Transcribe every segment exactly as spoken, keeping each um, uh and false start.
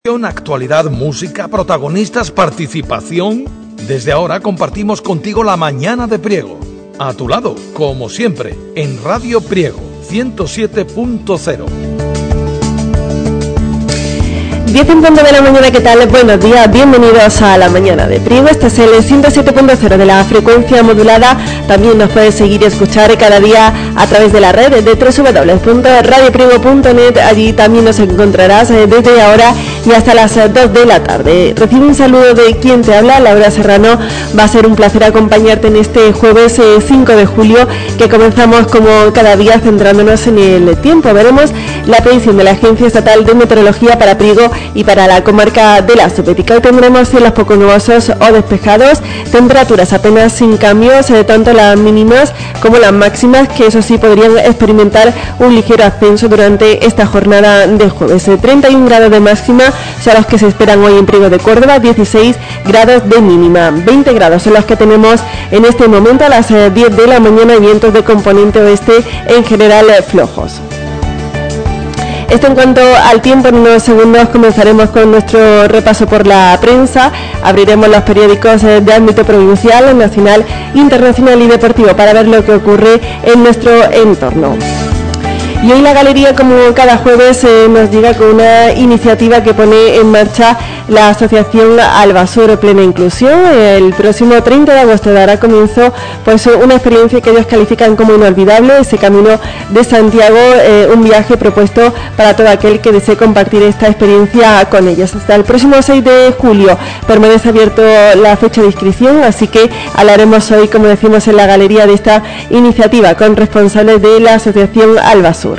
Actualidad, música, protagonistas, participación. Desde ahora compartimos contigo la mañana de Priego. A tu lado, como siempre, en Radio Priego, ciento siete punto cero. diez en punto de la mañana, ¿qué tal? Buenos días, bienvenidos a la mañana de Priego. Este es el ciento siete punto cero de la frecuencia modulada. También nos puedes seguir y escuchar cada día a través de la red de doble u doble u doble u punto radio priego punto net. Allí también nos encontrarás desde ahora y hasta las dos de la tarde. Recibe un saludo de quien te habla, Laura Serrano. Va a ser un placer acompañarte en este jueves cinco de julio, que comenzamos como cada día centrándonos en el tiempo. Veremos la predicción de la Agencia Estatal de Meteorología para Priego y para la comarca de la Subética. Hoy tendremos cielos poco nubosos o despejados, temperaturas apenas sin cambios, eh, tanto las mínimas como las máximas, que eso sí podrían experimentar un ligero ascenso durante esta jornada de jueves. Eh, treinta y un grados de máxima son los que se esperan hoy en Priego de Córdoba, dieciséis grados de mínima, veinte grados son los que tenemos en este momento a las eh, diez de la mañana, y vientos de componente oeste en general eh, flojos. Esto en cuanto al tiempo. En unos segundos comenzaremos con nuestro repaso por la prensa. Abriremos los periódicos de ámbito provincial, nacional, internacional y deportivo para ver lo que ocurre en nuestro entorno. Y hoy la galería, como cada jueves, eh, nos llega con una iniciativa que pone en marcha la Asociación Albasur Plena Inclusión. El próximo treinta de agosto dará comienzo pues una experiencia que ellos califican como inolvidable, ese Camino de Santiago, eh, un viaje propuesto para todo aquel que desee compartir esta experiencia con ellos. Hasta el próximo seis de julio permanece abierto la fecha de inscripción, así que hablaremos hoy, como decimos, en la galería de esta iniciativa con responsables de la Asociación Albasur.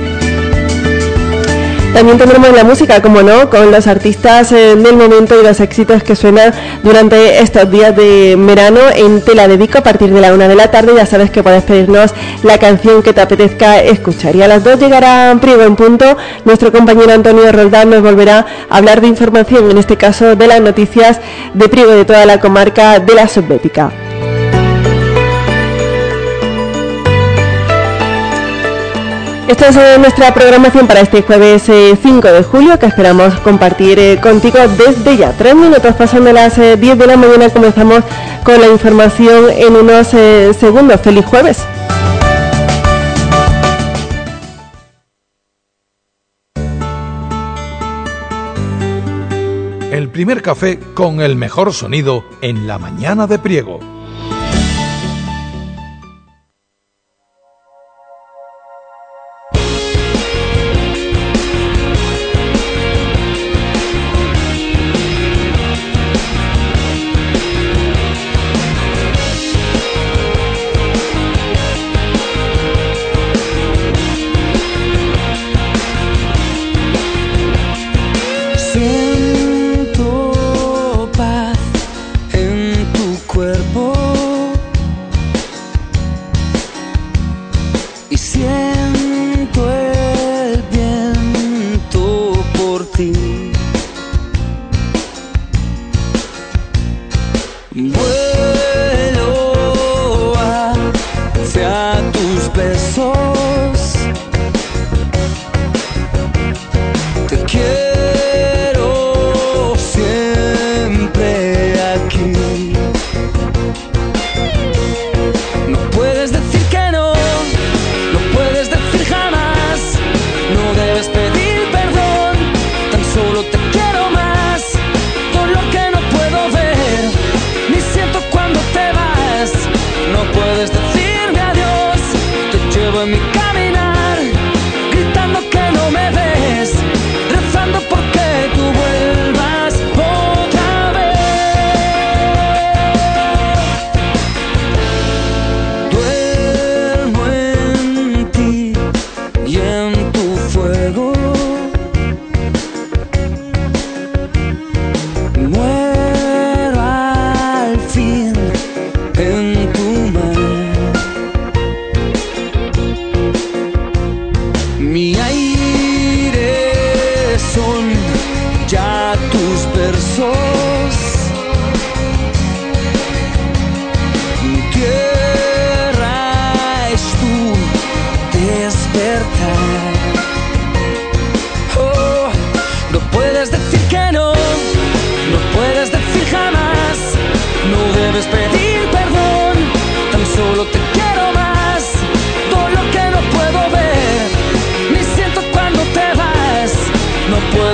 También tendremos la música, como no, con los artistas eh, del momento y los éxitos que suenan durante estos días de verano en Te la Dedico a partir de la una de la tarde. Ya sabes que puedes pedirnos la canción que te apetezca escuchar. Y a las dos llegará Priego en punto. Nuestro compañero Antonio Roldán nos volverá a hablar de información, en este caso de las noticias de Priego de toda la comarca de la Subbética. Esta es eh, nuestra programación para este jueves eh, cinco de julio, que esperamos compartir eh, contigo desde ya. Tres minutos pasando las eh, diez de la mañana, comenzamos con la información en unos eh, segundos. ¡Feliz jueves! El primer café con el mejor sonido en la mañana de Priego. Te quiero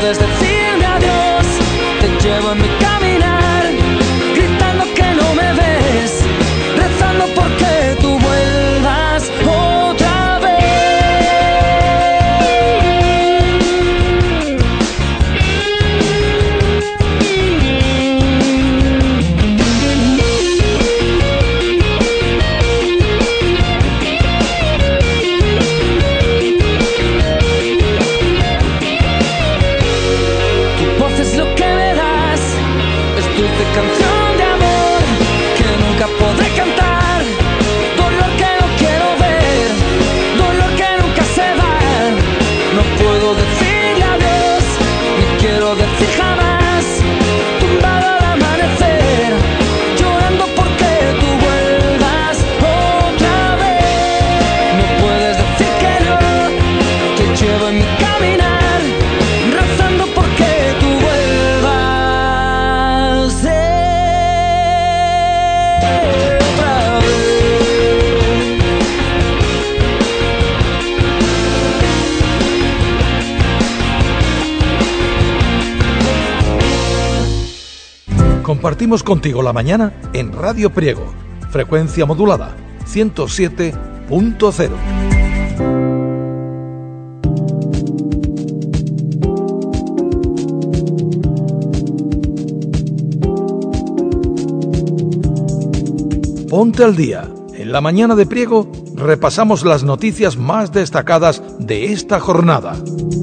puedes decirme adiós. Te llevo en mi caminar, gritando que no me ves, rezando porque tú vuelvas otra vez. Tu voz es lo que me das, es dulce canción de amor que nunca podré cantar. Dolor que no quiero ver, dolor que nunca se va. No puedo decirle adiós, ni quiero decir jamás. Tumbado al amanecer, llorando porque tú vuelvas otra vez. No puedes decir que no, te llevo en mi caminar, rezando porque tú vuelvas eh, otra vez. Compartimos contigo la mañana en Radio Priego, frecuencia modulada ciento siete punto cero. Ponte al día. En la mañana de Priego repasamos las noticias más destacadas de esta jornada.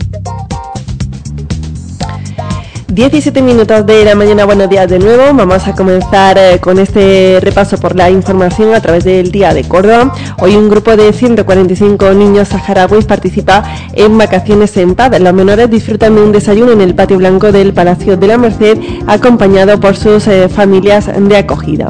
diecisiete minutos de la mañana, buenos días de nuevo. Vamos a comenzar eh, con este repaso por la información a través del Día de Córdoba. Hoy un grupo de ciento cuarenta y cinco niños saharauis participa en vacaciones en paz. Los menores disfrutan de un desayuno en el patio blanco del Palacio de la Merced, acompañado por sus eh, familias de acogida.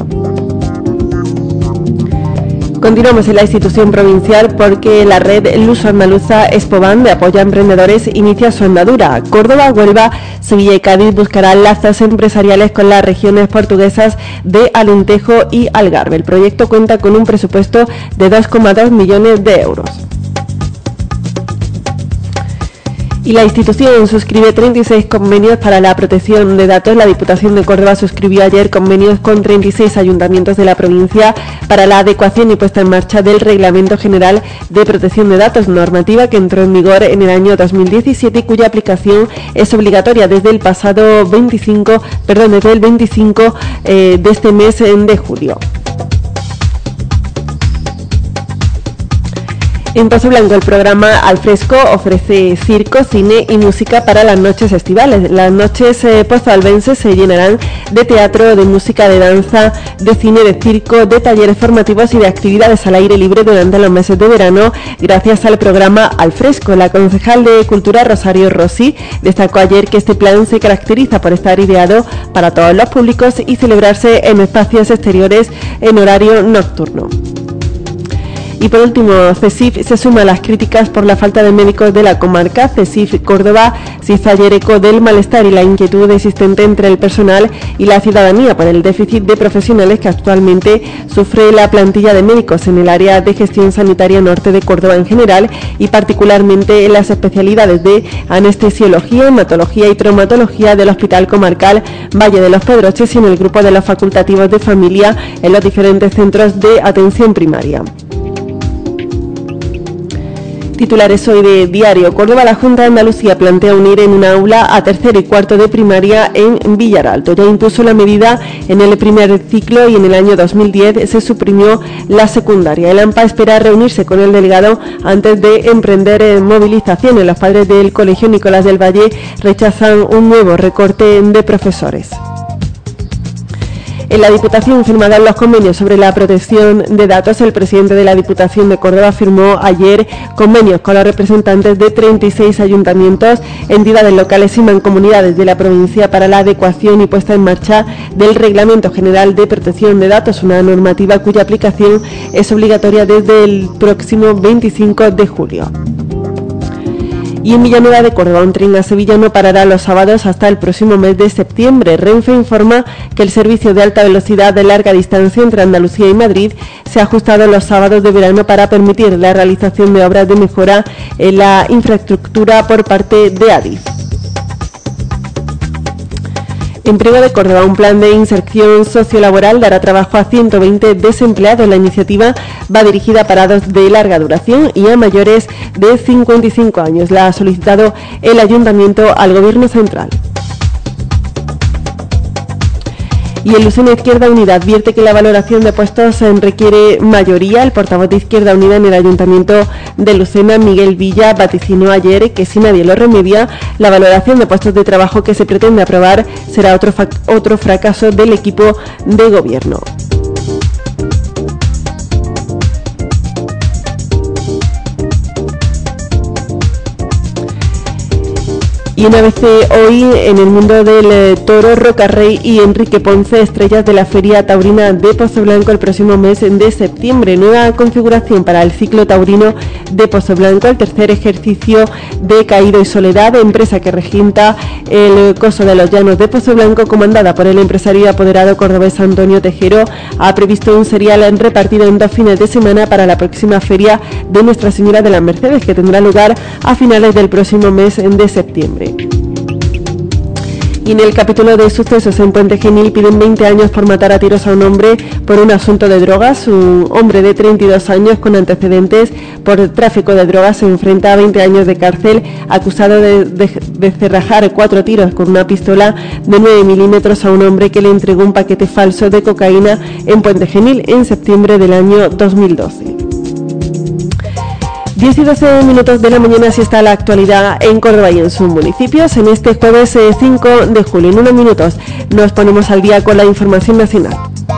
Continuamos en la institución provincial porque la red Luso Andaluza Expoban de apoyo a emprendedores inicia su andadura. Córdoba, Huelva, Sevilla y Cádiz buscarán lazos empresariales con las regiones portuguesas de Alentejo y Algarve. El proyecto cuenta con un presupuesto de dos coma dos millones de euros. Y la institución suscribe treinta y seis convenios para la protección de datos. La Diputación de Córdoba suscribió ayer convenios con treinta y seis ayuntamientos de la provincia para la adecuación y puesta en marcha del Reglamento General de Protección de Datos, normativa que entró en vigor en el año dos mil diecisiete y cuya aplicación es obligatoria desde el pasado veinticinco, perdón, desde el veinticinco eh, de este mes de julio. En Pozo Blanco, el programa Al Fresco ofrece circo, cine y música para las noches estivales. Las noches eh, pozoalbenses se llenarán de teatro, de música, de danza, de cine, de circo, de talleres formativos y de actividades al aire libre durante los meses de verano, gracias al programa Al Fresco. La concejal de Cultura, Rosario Rossi, destacó ayer que este plan se caracteriza por estar ideado para todos los públicos y celebrarse en espacios exteriores en horario nocturno. Y por último, CESIF se suma a las críticas por la falta de médicos de la comarca. CESIF Córdoba se hizo ayer eco del malestar y la inquietud existente entre el personal y la ciudadanía por el déficit de profesionales que actualmente sufre la plantilla de médicos en el área de gestión sanitaria norte de Córdoba en general y particularmente en las especialidades de anestesiología, hematología y traumatología del Hospital Comarcal Valle de los Pedroches y en el grupo de los facultativos de familia en los diferentes centros de atención primaria. Titulares hoy de Diario Córdoba. La Junta de Andalucía plantea unir en una aula a tercero y cuarto de primaria en Villaralto. Ya impuso la medida en el primer ciclo y en el año dos mil diez se suprimió la secundaria. El AMPA espera reunirse con el delegado antes de emprender movilizaciones. Los padres del Colegio Nicolás del Valle rechazan un nuevo recorte de profesores. En la Diputación firmaron los convenios sobre la protección de datos. El presidente de la Diputación de Córdoba firmó ayer convenios con los representantes de treinta y seis ayuntamientos, entidades locales y mancomunidades de la provincia para la adecuación y puesta en marcha del Reglamento General de Protección de Datos, una normativa cuya aplicación es obligatoria desde el próximo veinticinco de julio. Y en Villanueva de Córdoba, un tren a Sevilla no parará los sábados hasta el próximo mes de septiembre. Renfe informa que el servicio de alta velocidad de larga distancia entre Andalucía y Madrid se ha ajustado los sábados de verano para permitir la realización de obras de mejora en la infraestructura por parte de Adif. En Priego de Córdoba, un plan de inserción sociolaboral dará trabajo a ciento veinte desempleados. La iniciativa va dirigida a parados de larga duración y a mayores de cincuenta y cinco años. La ha solicitado el Ayuntamiento al Gobierno Central. Y el Lucena Izquierda Unida advierte que la valoración de puestos requiere mayoría. El portavoz de Izquierda Unida en el Ayuntamiento de Lucena, Miguel Villa, vaticinó ayer que si nadie lo remedia, la valoración de puestos de trabajo que se pretende aprobar será otro, otro fracaso del equipo de gobierno. Y una vez hoy en el mundo del eh, toro, Roca Rey y Enrique Ponce, estrellas de la Feria Taurina de Pozoblanco el próximo mes de septiembre. Nueva configuración para el ciclo taurino de Pozoblanco, el tercer ejercicio de Caído y Soledad, empresa que regenta el Coso de los Llanos de Pozoblanco, comandada por el empresario y apoderado cordobés Antonio Tejero, ha previsto un serial repartido en dos fines de semana para la próxima feria de Nuestra Señora de las Mercedes, que tendrá lugar a finales del próximo mes de septiembre. Y en el capítulo de sucesos en Puente Genil piden veinte años por matar a tiros a un hombre por un asunto de drogas. Un hombre de treinta y dos años con antecedentes por tráfico de drogas se enfrenta a veinte años de cárcel, acusado de, de, de cerrajar cuatro tiros con una pistola de nueve milímetros a un hombre que le entregó un paquete falso de cocaína en Puente Genil en septiembre del año dos mil doce. diez y doce minutos de la mañana, así está la actualidad en Córdoba y en sus municipios en este jueves cinco de julio. En unos minutos nos ponemos al día con la información nacional.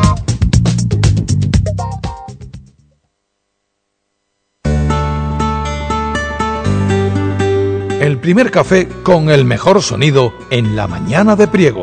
El primer café con el mejor sonido en la mañana de Priego.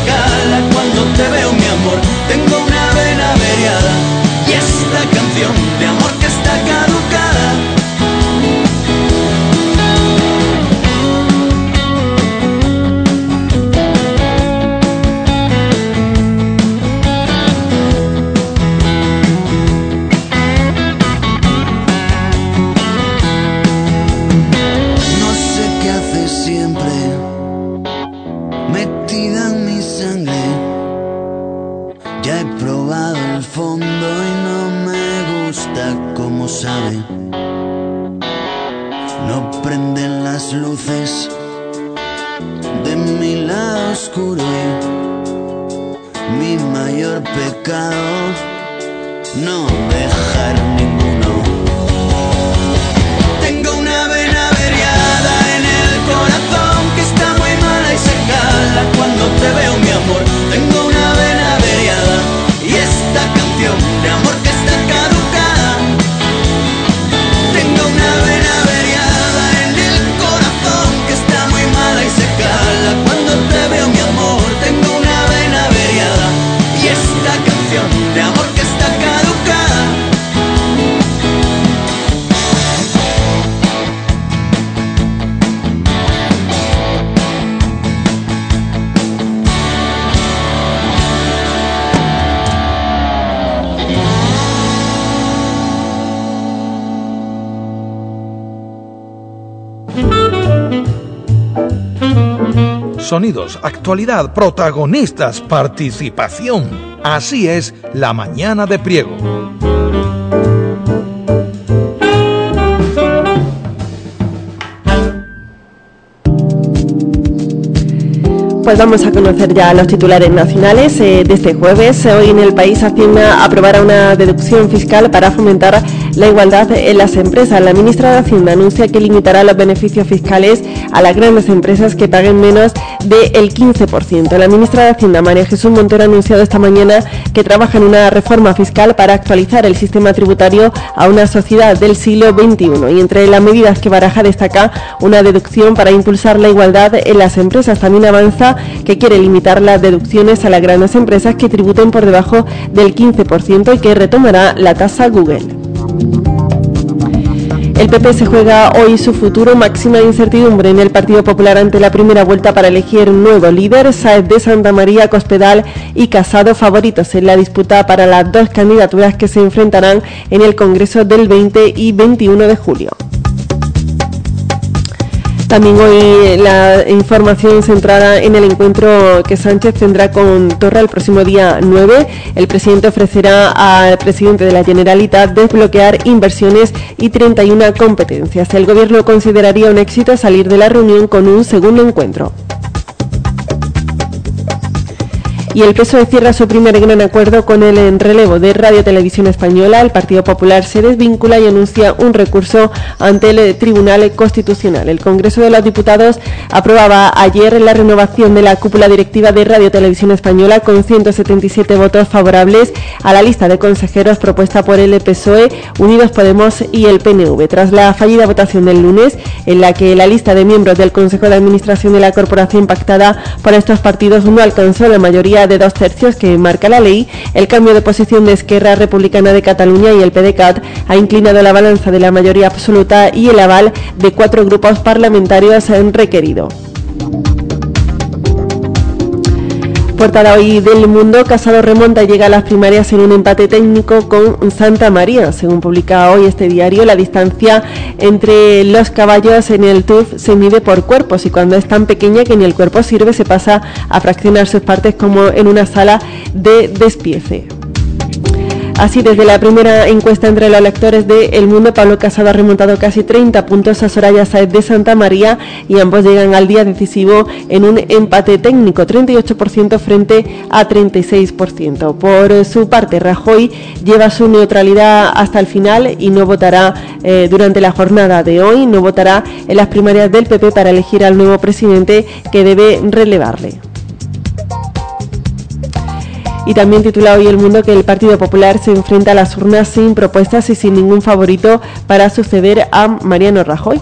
Tengo una vena averiada y esta canción mira cómo sabe. No prenden las luces de mi lado oscuro. Mi mayor pecado, no dejar ninguno. Tengo una vena averiada en el corazón que está muy mala y se cala cuando te veo, mi amor. Tengo una vena averiada y esta canción de amor que está caducada. Tengo una vena averiada en el corazón que está muy mala y se cala cuando te veo, mi amor. Tengo una vena averiada y esta canción de amor que está caducada. Sonidos, actualidad, protagonistas, participación. Así es La Mañana de Priego. Pues vamos a conocer ya los titulares nacionales eh, de este jueves. Hoy en el país Hacienda aprobará una deducción fiscal para fomentar la igualdad en las empresas. La ministra de Hacienda anuncia que limitará los beneficios fiscales a las grandes empresas que paguen menos del quince por ciento. La ministra de Hacienda, María Jesús Montero, ha anunciado esta mañana que trabaja en una reforma fiscal para actualizar el sistema tributario a una sociedad del siglo veintiuno. Y entre las medidas que baraja destaca una deducción para impulsar la igualdad en las empresas. También avanza que quiere limitar las deducciones a las grandes empresas que tributen por debajo del quince por ciento y que retomará la tasa Google. El P P se juega hoy su futuro, máxima incertidumbre en el Partido Popular ante la primera vuelta para elegir un nuevo líder. Sáez de Santamaría, Cospedal y Casado favoritos en la disputa para las dos candidaturas que se enfrentarán en el Congreso del veinte y veintiuno de julio. También hoy la información centrada en el encuentro que Sánchez tendrá con Torra el próximo día nueve. El presidente ofrecerá al presidente de la Generalitat desbloquear inversiones y treinta y una competencias. El gobierno consideraría un éxito salir de la reunión con un segundo encuentro. Y el P S O E cierra su primer gran acuerdo con el relevo de Radio Televisión Española. El Partido Popular se desvincula y anuncia un recurso ante el Tribunal Constitucional. El Congreso de los Diputados aprobaba ayer la renovación de la cúpula directiva de Radio Televisión Española con ciento setenta y siete votos favorables a la lista de consejeros propuesta por el P S O E, Unidos Podemos y el P N V. Tras la fallida votación del lunes, en la que la lista de miembros del Consejo de Administración de la corporación pactada por estos partidos no alcanzó la mayoría de dos tercios que marca la ley, el cambio de posición de Esquerra Republicana de Cataluña y el PDeCAT ha inclinado la balanza de la mayoría absoluta y el aval de cuatro grupos parlamentarios han requerido. Portada hoy del Mundo, Casado remonta y llega a las primarias en un empate técnico con Santa María. Según publica hoy este diario, la distancia entre los caballos en el T U F se mide por cuerpos y cuando es tan pequeña que ni el cuerpo sirve se pasa a fraccionar sus partes como en una sala de despiece. Así, desde la primera encuesta entre los lectores de El Mundo, Pablo Casado ha remontado casi treinta puntos a Soraya Sáez de Santa María y ambos llegan al día decisivo en un empate técnico, treinta y ocho por ciento frente a treinta y seis por ciento. Por su parte, Rajoy lleva su neutralidad hasta el final y no votará eh, durante la jornada de hoy, no votará en las primarias del P P para elegir al nuevo presidente que debe relevarle. Y también titula hoy El Mundo que el Partido Popular se enfrenta a las urnas sin propuestas y sin ningún favorito para suceder a Mariano Rajoy.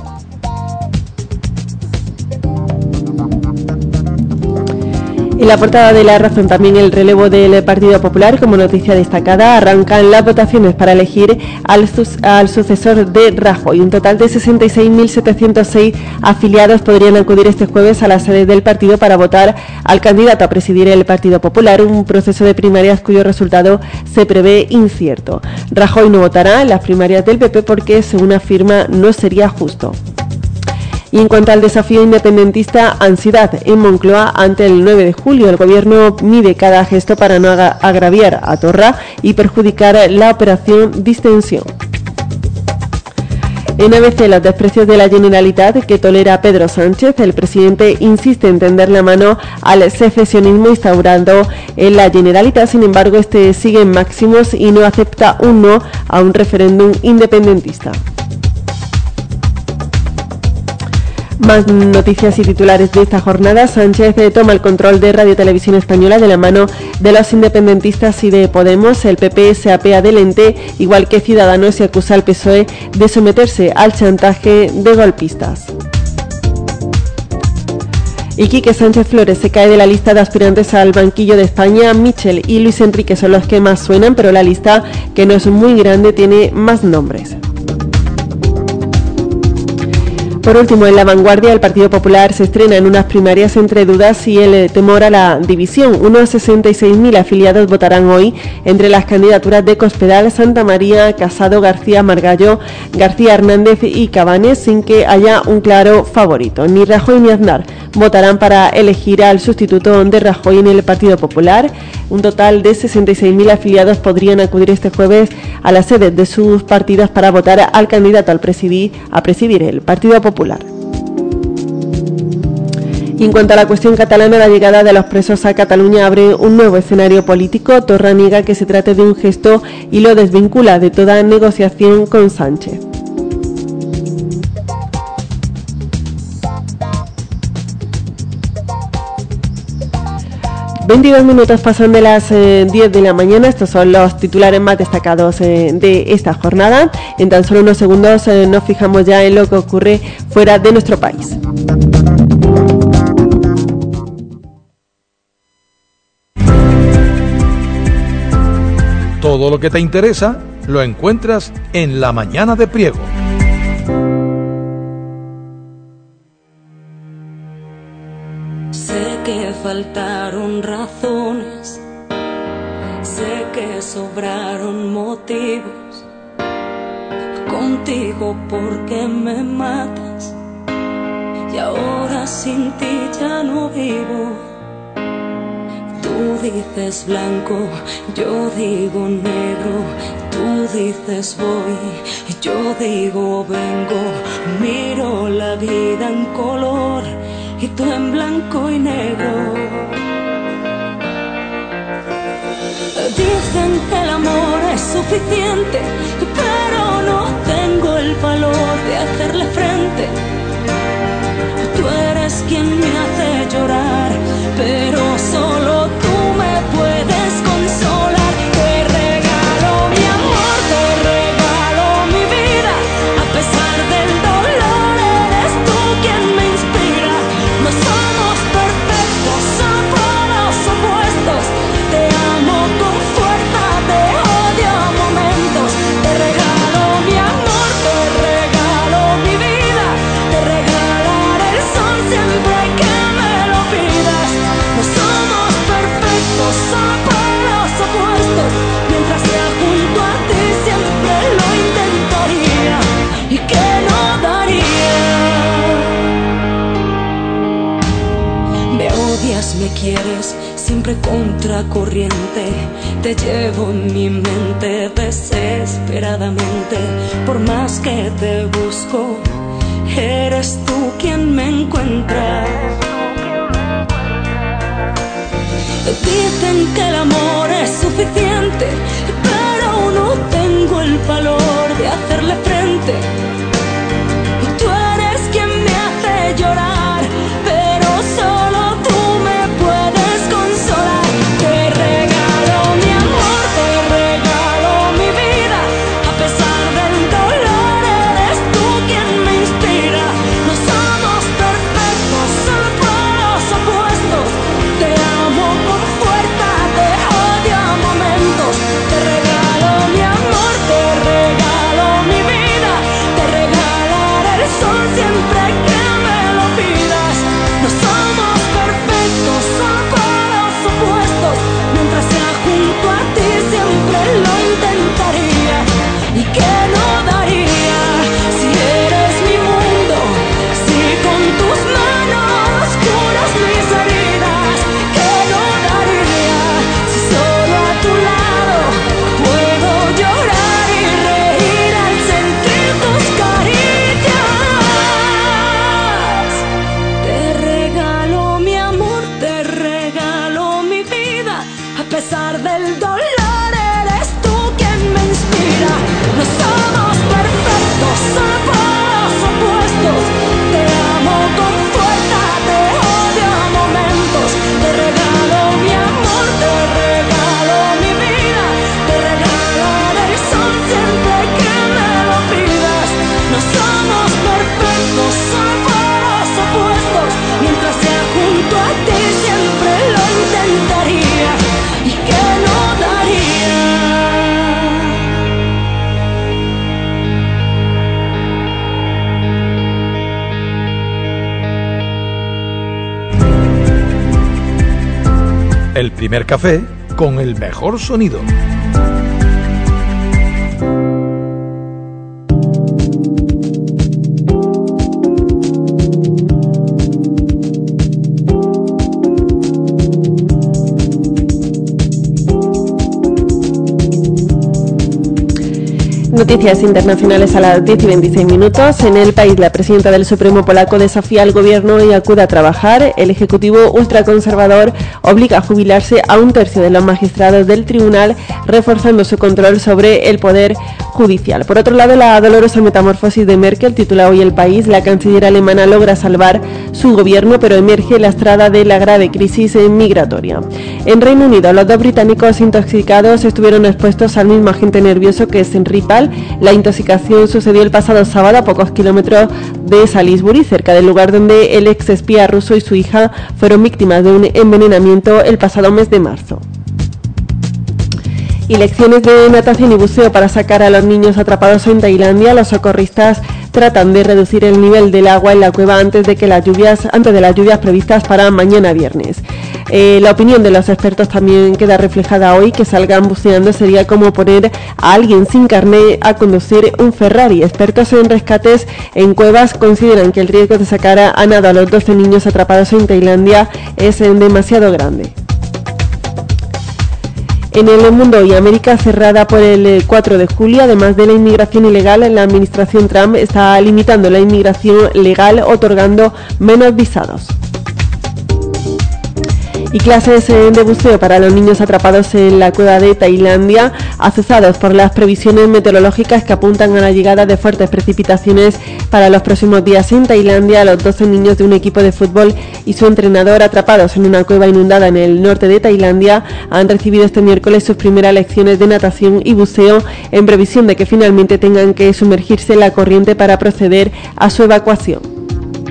En la portada de La Razón también el relevo del Partido Popular como noticia destacada. Arrancan las votaciones para elegir al, sus, al sucesor de Rajoy. Un total de sesenta y seis mil setecientos seis afiliados podrían acudir este jueves a la sede del partido para votar al candidato a presidir el Partido Popular, un proceso de primarias cuyo resultado se prevé incierto. Rajoy no votará en las primarias del P P porque, según afirma, no sería justo. Y en cuanto al desafío independentista, ansiedad en Moncloa ante el nueve de julio. El gobierno mide cada gesto para no agraviar a Torra y perjudicar la operación distensión. En A B C, los desprecios de la Generalitat que tolera Pedro Sánchez. El presidente insiste en tender la mano al secesionismo instaurado en la Generalitat. Sin embargo, este sigue en máximos y no acepta un no a un referéndum independentista. Más noticias y titulares de esta jornada. Sánchez eh, toma el control de Radio Televisión Española de la mano de los independentistas y de Podemos. El P P se apea del ente, igual que Ciudadanos, y acusa al P S O E de someterse al chantaje de golpistas. Y Quique Sánchez Flores se cae de la lista de aspirantes al banquillo de España. Michel y Luis Enrique son los que más suenan, pero la lista, que no es muy grande, tiene más nombres. Por último, en La Vanguardia, el Partido Popular se estrena en unas primarias entre dudas y el temor a la división. Unos sesenta y seis mil afiliados votarán hoy entre las candidaturas de Cospedal, Santa María, Casado, García Margallo, García Hernández y Cabanes, sin que haya un claro favorito. Ni Rajoy ni Aznar votarán para elegir al sustituto de Rajoy en el Partido Popular. Un total de sesenta y seis mil afiliados podrían acudir este jueves a las sedes de sus partidos para votar al candidato al presidir, a presidir el Partido Popular. Popular. Y en cuanto a la cuestión catalana, la llegada de los presos a Cataluña abre un nuevo escenario político. Torra niega que se trate de un gesto y lo desvincula de toda negociación con Sánchez. veintidós minutos pasan de las eh, diez de la mañana. Estos son los titulares más destacados eh, de esta jornada. En tan solo unos segundos eh, nos fijamos ya en lo que ocurre fuera de nuestro país. Todo lo que te interesa lo encuentras en La Mañana de Priego. Faltaron razones, sé que sobraron motivos, contigo porque me matas y ahora sin ti ya no vivo. Tú dices blanco, yo digo negro, tú dices voy, yo digo vengo, miro la vida en color y tú en blanco y negro. Dicen que el amor es suficiente, pero no tengo el valor de hacerle frente. Tú eres quien me hace llorar, pero solo tú me puedes consolar. Te regalo mi amor, te regalo mi vida, a pesar del dolor eres tú quien me inspira. No somos perfectos, somos opuestos. Te amo con fuerza, te odio a momentos. Te regalo mi amor, te regalo mi vida. Te regalaré el sol siempre que me lo pidas. No somos perfectos, somos opuestos. Mientras sea junto a ti siempre lo intentaría. ¿Y qué no daría? Me odias, me quieres, siempre contracorriente. Te llevo en mi mente desesperadamente. Por más que te busco, eres tú quien me encuentra. Dicen que el amor es suficiente, pero no tengo el valor de hacerle frente. Tú eres quien me hace llorar, pero solo tú me puedes consolar. Te regalo mi amor, te regalo mi vida, a pesar del dolor eres tú quien me inspira. No somos perfectos, somos opuestos. Te amo con fuerza, te odio a momentos. Te regalo mi amor, te regalo primer café con el mejor sonido. Noticias internacionales a las diez y veintiséis minutos. En el país, la presidenta del Supremo polaco desafía al gobierno y acude a trabajar. El Ejecutivo ultraconservador obliga a jubilarse a un tercio de los magistrados del tribunal, reforzando su control sobre el poder judicial. Por otro lado, la dolorosa metamorfosis de Merkel, titula hoy El País. La canciller alemana logra salvar su gobierno, pero emerge lastrada de la grave crisis migratoria. En Reino Unido, los dos británicos intoxicados estuvieron expuestos al mismo agente nervioso que es Ripal. La intoxicación sucedió el pasado sábado a pocos kilómetros de Salisbury, cerca del lugar donde el ex espía ruso y su hija fueron víctimas de un envenenamiento el pasado mes de marzo. Y lecciones de natación y buceo para sacar a los niños atrapados en Tailandia. Los socorristas tratan de reducir el nivel del agua en la cueva antes de que las lluvias, antes de las lluvias previstas para mañana viernes. Eh, la opinión de los expertos también queda reflejada hoy. Que salgan buceando sería como poner a alguien sin carné a conducir un Ferrari. Expertos en rescates en cuevas consideran que el riesgo de sacar a nado a los doce niños atrapados en Tailandia es demasiado grande. En el mundo y América, cerrada por el cuatro de julio, además de la inmigración ilegal, la administración Trump está limitando la inmigración legal, otorgando menos visados. Y clases de buceo para los niños atrapados en la cueva de Tailandia, azuzados por las previsiones meteorológicas que apuntan a la llegada de fuertes precipitaciones para los próximos días en Tailandia. Los doce niños de un equipo de fútbol y su entrenador, atrapados en una cueva inundada en el norte de Tailandia, han recibido este miércoles sus primeras lecciones de natación y buceo, en previsión de que finalmente tengan que sumergirse en la corriente para proceder a su evacuación.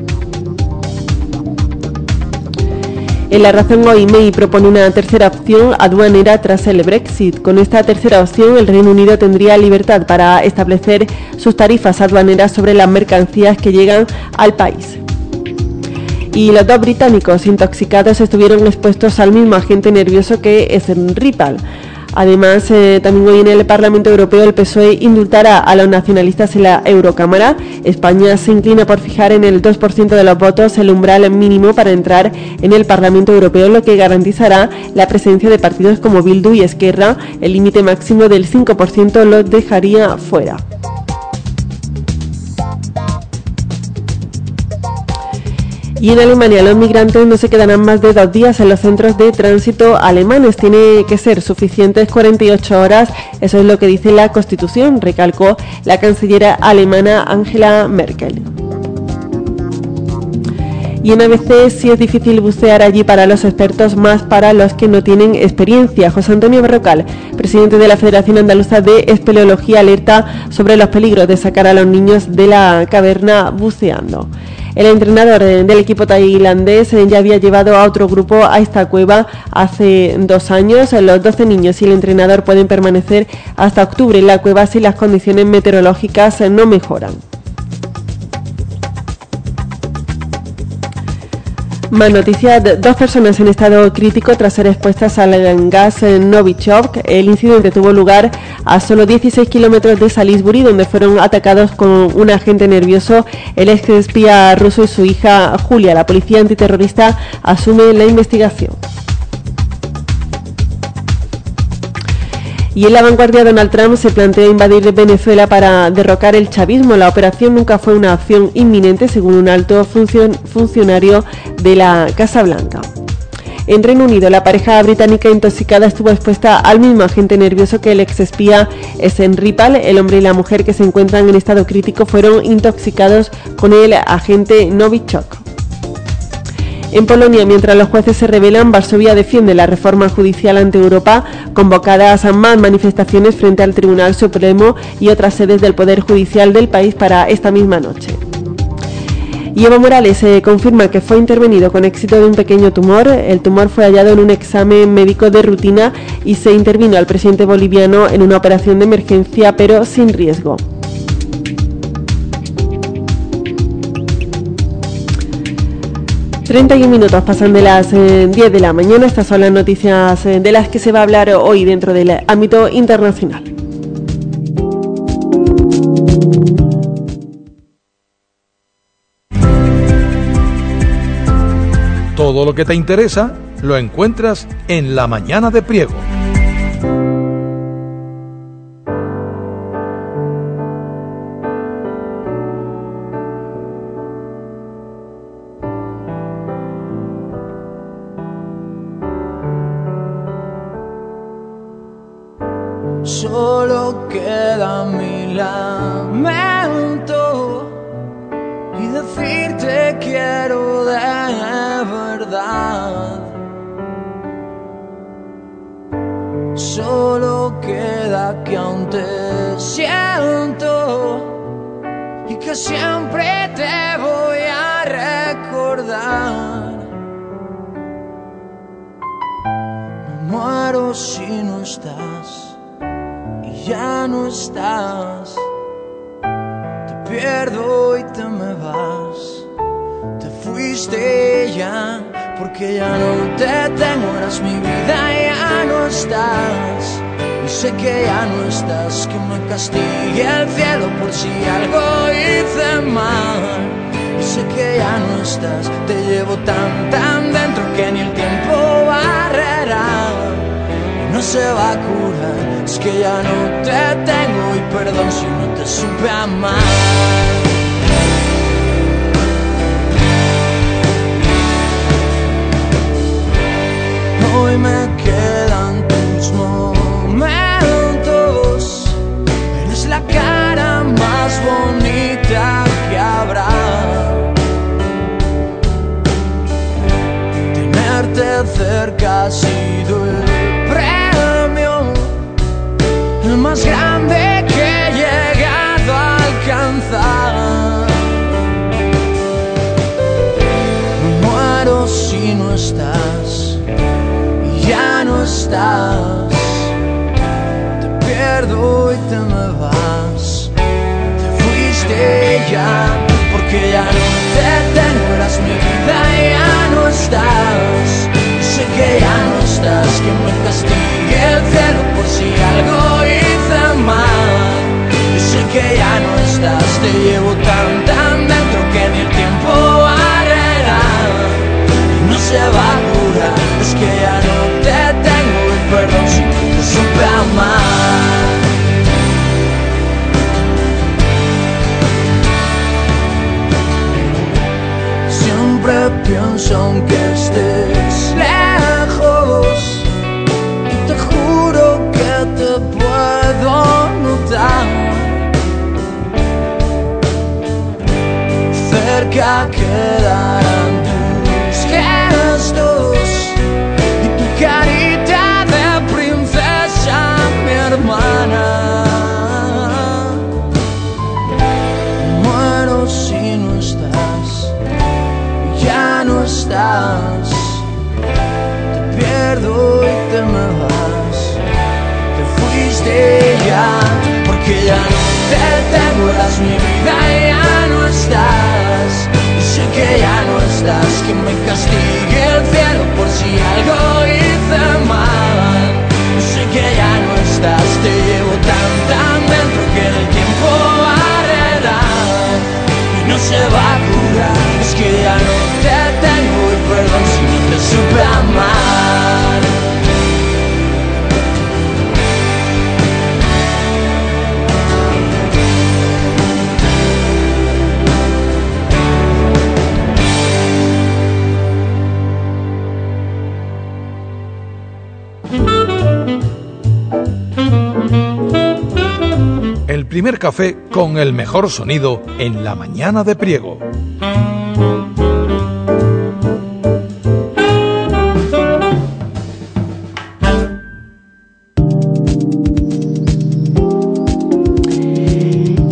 En La Razón hoy, May propone una tercera opción aduanera tras el Brexit. Con esta tercera opción, el Reino Unido tendría libertad para establecer sus tarifas aduaneras sobre las mercancías que llegan al país. Y los dos británicos intoxicados estuvieron expuestos al mismo agente nervioso que es Ripal. Además, eh, también hoy en el Parlamento Europeo el P S O E indultará a los nacionalistas en la Eurocámara. España se inclina por fijar en el dos por ciento de los votos el umbral mínimo para entrar en el Parlamento Europeo, lo que garantizará la presencia de partidos como Bildu y Esquerra. El límite máximo del cinco por ciento los dejaría fuera. Y en Alemania, los migrantes no se quedarán más de dos días en los centros de tránsito alemanes. Tiene que ser suficientes cuarenta y ocho horas. Eso es lo que dice la Constitución, recalcó la canciller alemana Angela Merkel. Y en A B C, sí es difícil bucear allí para los expertos, más para los que no tienen experiencia. José Antonio Berrocal, presidente de la Federación Andaluza de Espeleología, alerta sobre los peligros de sacar a los niños de la caverna buceando. El entrenador del equipo tailandés ya había llevado a otro grupo a esta cueva hace dos años. Los doce niños y el entrenador pueden permanecer hasta octubre en la cueva si las condiciones meteorológicas no mejoran. Más noticias. Dos personas en estado crítico tras ser expuestas al gas Novichok. El incidente tuvo lugar a solo dieciséis kilómetros de Salisbury, donde fueron atacados con un agente nervioso el ex espía ruso y su hija Julia. La policía antiterrorista asume la investigación. Y en La Vanguardia, Donald Trump se plantea invadir Venezuela para derrocar el chavismo. La operación nunca fue una acción inminente, según un alto funcion- funcionario de la Casa Blanca. En Reino Unido, la pareja británica intoxicada estuvo expuesta al mismo agente nervioso que el exespía Esen Ripal. El hombre y la mujer, que se encuentran en estado crítico, fueron intoxicados con el agente Novichok. En Polonia, mientras los jueces se rebelan, Varsovia defiende la reforma judicial ante Europa, convocadas a más manifestaciones frente al Tribunal Supremo y otras sedes del Poder Judicial del país para esta misma noche. Y Evo Morales se eh, confirma que fue intervenido con éxito de un pequeño tumor. El tumor fue hallado en un examen médico de rutina y se intervino al presidente boliviano en una operación de emergencia, pero sin riesgo. treinta y un minutos pasan de las eh, diez de la mañana. Estas son las noticias eh, de las que se va a hablar hoy dentro del ámbito internacional. Todo lo que te interesa lo encuentras en La Mañana de Priego. Solo queda mi lamento y decirte quiero de verdad. Solo queda que aún te siento y que siempre te voy a recordar. Me muero si no estás y ya no estás. Te pierdo y te me vas. Te fuiste ya, porque ya no te tengo, eras mi vida, ya no estás. Y sé que ya no estás, que me castigue el cielo por si algo hice mal. Y sé que ya no estás, te llevo tan tan dentro que ni el tiempo barrerá. No se va a curar, es que ya no te tengo y perdón si no te supe amar. Hoy me quedan tus momentos, eres la cara más bonita que habrá. Tenerte cerca ha sido el premio, el más grande que he llegado a alcanzar. Me muero si no estás, ya no estás. Te pierdo y te me vas. Te fuiste ya, porque ya no te tengo, eras mi vida, ya no estás. Sé que ya no estás, que me castigue el cielo por si algo hice mal. Y sé que ya no estás, te llevo tan tan dentro que ni el tiempo barrerá. Y no se va a curar, es que ya no te tengo y perdón si no te supe amar. Siempre pienso aunque estés lejos, y te juro que te puedo notar. Cerca quedarán tus gestos y tu carita de princesa, mi hermana. Muero si no estás, ya no estás. Te pierdo y te me vas. Te fuiste ya, porque ya no te tengo, eras mi vida, ya no estás. Y sé que ya no estás, que me castigue el cielo por si algo hice mal. Y sé que ya no estás, te llevo tan tan dentro que el tiempo barrerá. Y no se va a curar, es que ya no te tengo y perdón si no te supe amar. El primer café con el mejor sonido en La Mañana de Priego.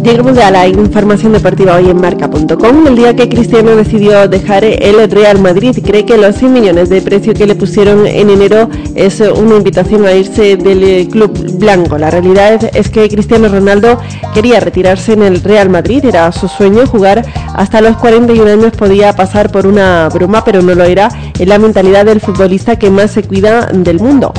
Llegamos ya a la información deportiva hoy en marca punto com. El día que Cristiano decidió dejar el Real Madrid, cree que los cien millones de precio que le pusieron en enero es una invitación a irse del club blanco. La realidad es que Cristiano Ronaldo quería retirarse en el Real Madrid, era su sueño jugar hasta los cuarenta y un años. Podía pasar por una broma, pero no lo era, en la mentalidad del futbolista que más se cuida del mundo.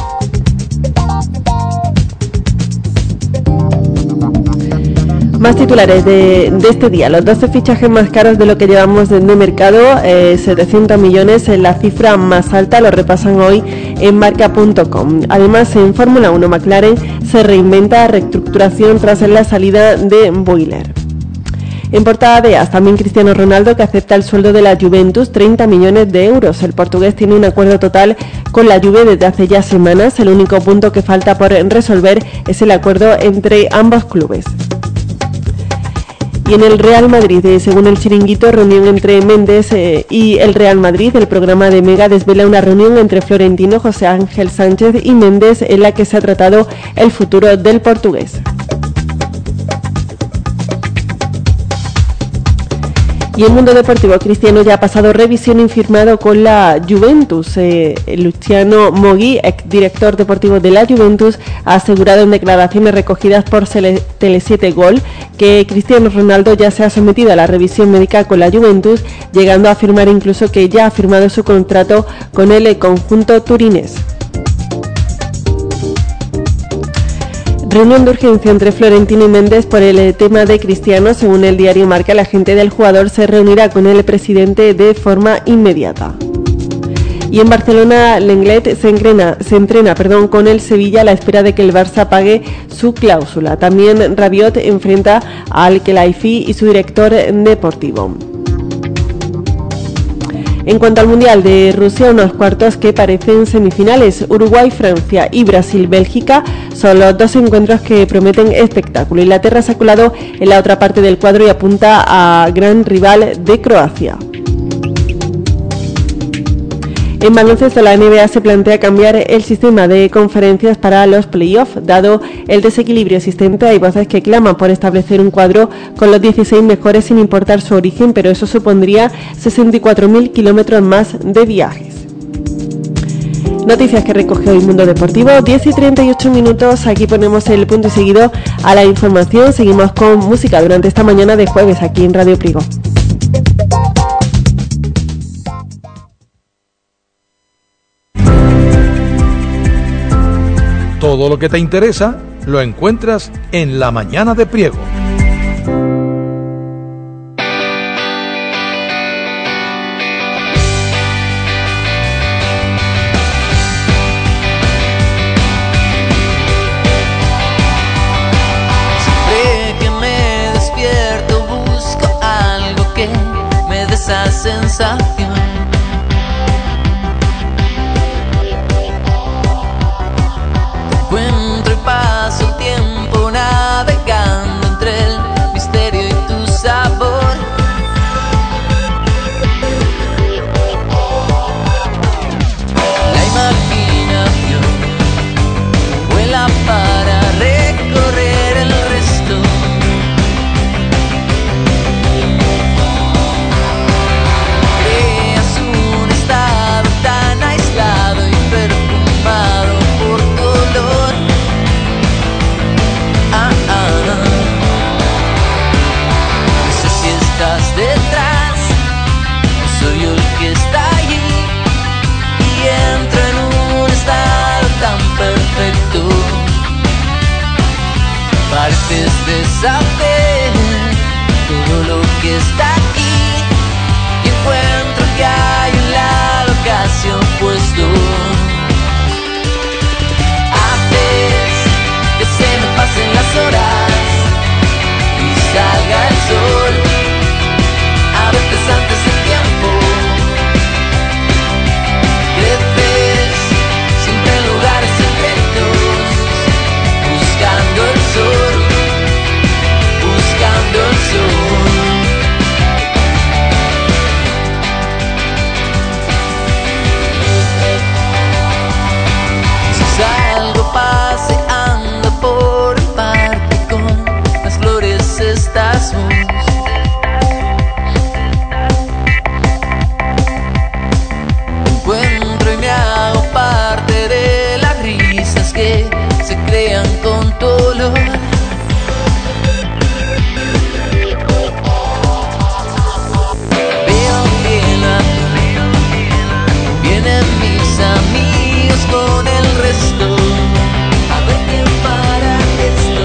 Más titulares de, de este día, los doce fichajes más caros de lo que llevamos de, de mercado, eh, setecientos millones, es la cifra más alta, lo repasan hoy en marca punto com. Además, en Fórmula uno, McLaren se reinventa, reestructuración tras la salida de Boiler. En portada de AS, también Cristiano Ronaldo, que acepta el sueldo de la Juventus, treinta millones de euros. El portugués tiene un acuerdo total con la Juve desde hace ya semanas. El único punto que falta por resolver es el acuerdo entre ambos clubes. Y en el Real Madrid, eh, según el Chiringuito, reunión entre Méndez eh, y el Real Madrid. El programa de Mega desvela una reunión entre Florentino, José Ángel Sánchez y Méndez, en la que se ha tratado el futuro del portugués. Y en Mundo Deportivo, Cristiano ya ha pasado revisión y firmado con la Juventus. Eh, Luciano Moggi, exdirector deportivo de la Juventus, ha asegurado en declaraciones recogidas por Tele siete Gol que Cristiano Ronaldo ya se ha sometido a la revisión médica con la Juventus, llegando a afirmar incluso que ya ha firmado su contrato con el conjunto turinés. Reunión de urgencia entre Florentino y Méndez por el tema de Cristiano. Según el diario Marca, la agente del jugador se reunirá con el presidente de forma inmediata. Y en Barcelona, Lenglet se entrena, se entrena perdón, con el Sevilla a la espera de que el Barça pague su cláusula. También Rabiot enfrenta a Al-Khelaifi y su director deportivo. En cuanto al Mundial de Rusia, unos cuartos que parecen semifinales. Uruguay, Francia y Brasil, Bélgica son los dos encuentros que prometen espectáculo. Inglaterra se ha colado en la otra parte del cuadro y apunta a gran rival de Croacia. En baloncesto, la N B A se plantea cambiar el sistema de conferencias para los playoffs. Dado el desequilibrio existente, hay voces que claman por establecer un cuadro con los dieciséis mejores sin importar su origen, pero eso supondría sesenta y cuatro mil kilómetros más de viajes. Noticias que recoge hoy Mundo Deportivo, diez y treinta y ocho minutos. Aquí ponemos el punto y seguido a la información. Seguimos con música durante esta mañana de jueves aquí en Radio Priego. Todo lo que te interesa lo encuentras en La Mañana de Priego. Siempre que me despierto busco algo que me dé esa sensación. Encuentro y paso el tiempo navegando entre el misterio y tu sabor. La imaginación vuela para recorrer el resto. Creas un estado tan aislado y perfumado por dolor. Ah, ah. No sé si estás detrás, soy yo el que está allí y entro en un estado tan perfecto. Pareces de saber todo lo que está aquí y encuentro que hay en la locación puesto. Haces que se me pasen las horas y salga el sol, a veces antes del tiempo. Creces siempre en lugares secretos, buscando el sol, buscando el sol. orgasmos. Encuentro y me hago parte de las risas que se crean con tu olor. Veo llena, vienen mis amigos con el resto a ver quién para esto.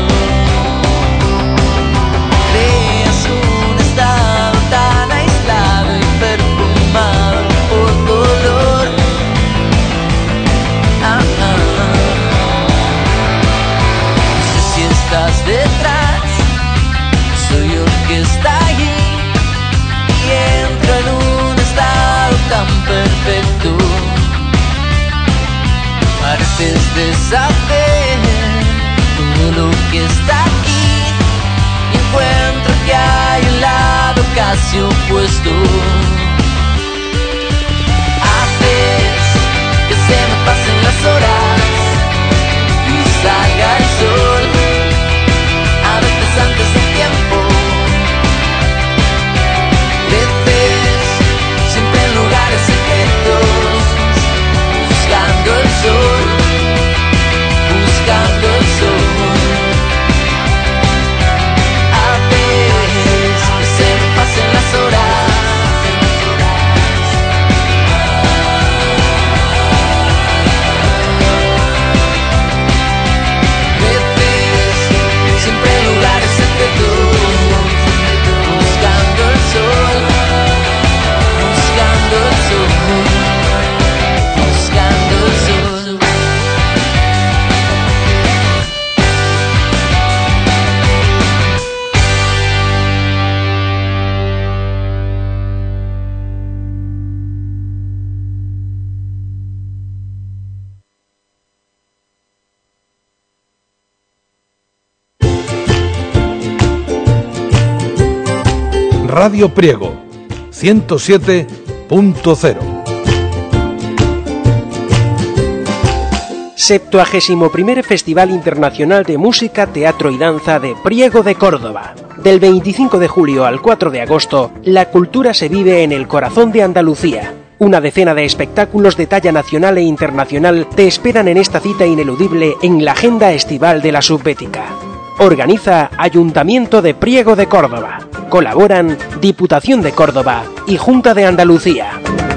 Creas un estado tan aislado y perfumado por dolor. Ah, ah. No sé si estás detrás, soy yo que está allí y entro en un estado tan perfecto. Pareces deshacer todo lo que está aquí y encuentro que hay un lado casi opuesto. Haces que se me pasen las horas y salga el sol, a veces antes del tiempo. Creces siempre en lugares secretos, buscando el sol, buscando el sol. Haces que se me pasen las horas. Creces siempre en lugares secretos, buscando el sol, buscando el sol, buscando el sol. Radio Priego, ciento siete punto cero. septuagésimo primer Festival Internacional de Música, Teatro y Danza de Priego de Córdoba. Del veinticinco de julio al cuatro de agosto, la cultura se vive en el corazón de Andalucía. Una decena de espectáculos de talla nacional e internacional te esperan en esta cita ineludible en la agenda estival de la Subbética. Organiza Ayuntamiento de Priego de Córdoba. Colaboran Diputación de Córdoba y Junta de Andalucía.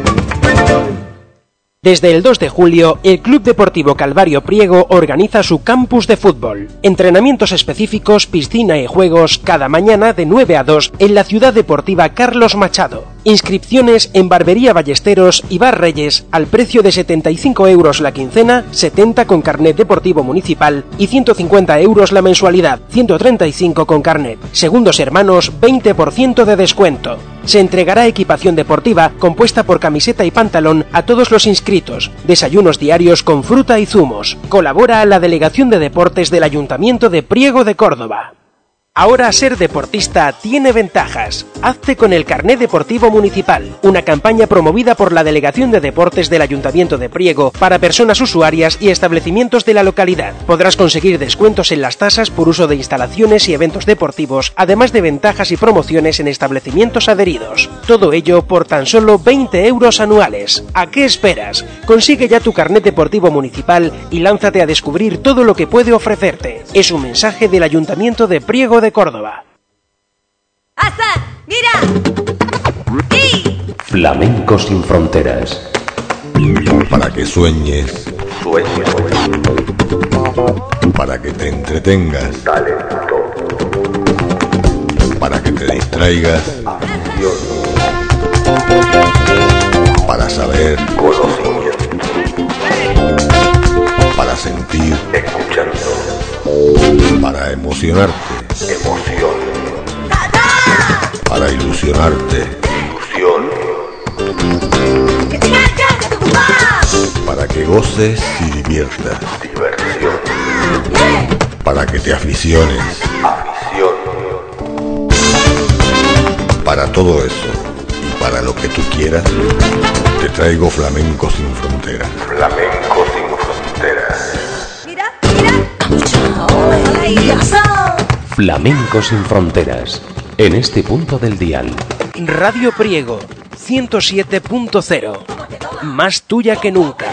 Desde el dos de julio, el Club Deportivo Calvario Priego organiza su campus de fútbol. Entrenamientos específicos, piscina y juegos cada mañana de nueve a dos en la Ciudad Deportiva Carlos Machado. Inscripciones en Barbería Ballesteros y Bar Reyes al precio de setenta y cinco euros la quincena, setenta con carnet deportivo municipal y ciento cincuenta euros la mensualidad, ciento treinta y cinco con carnet. Segundos hermanos, veinte por ciento de descuento. Se entregará equipación deportiva compuesta por camiseta y pantalón a todos los inscritos. Desayunos diarios con fruta y zumos. Colabora la Delegación de Deportes del Ayuntamiento de Priego de Córdoba. Ahora ser deportista tiene ventajas. Hazte con el carné deportivo municipal, una campaña promovida por la Delegación de Deportes del Ayuntamiento de Priego para personas usuarias y establecimientos de la localidad. Podrás conseguir descuentos en las tasas por uso de instalaciones y eventos deportivos, además de ventajas y promociones en establecimientos adheridos. Todo ello por tan solo veinte euros anuales. ¿A qué esperas? Consigue ya tu carnet deportivo municipal y lánzate a descubrir todo lo que puede ofrecerte. Es un mensaje del Ayuntamiento de Priego de Córdoba. ¡Hassan! ¡Mira! ¡Sí! Flamenco sin fronteras. Para que sueñes. Sueños. Para que te entretengas. Talento. Para que te distraigas. Afición. Para saber. Conocimiento. Para sentir. Escuchando. Para emocionarte. Emoción. Para ilusionarte. Ilusión. Para que goces y diviertas. Diversión. Para que te aficiones. Afición. Para todo eso y para lo que tú quieras, te traigo Flamenco sin fronteras. Flamenco sin fronteras. Mira, mira. Flamenco sin fronteras. en este punto del dial. Radio Priego, ciento siete punto cero. Más tuya que nunca.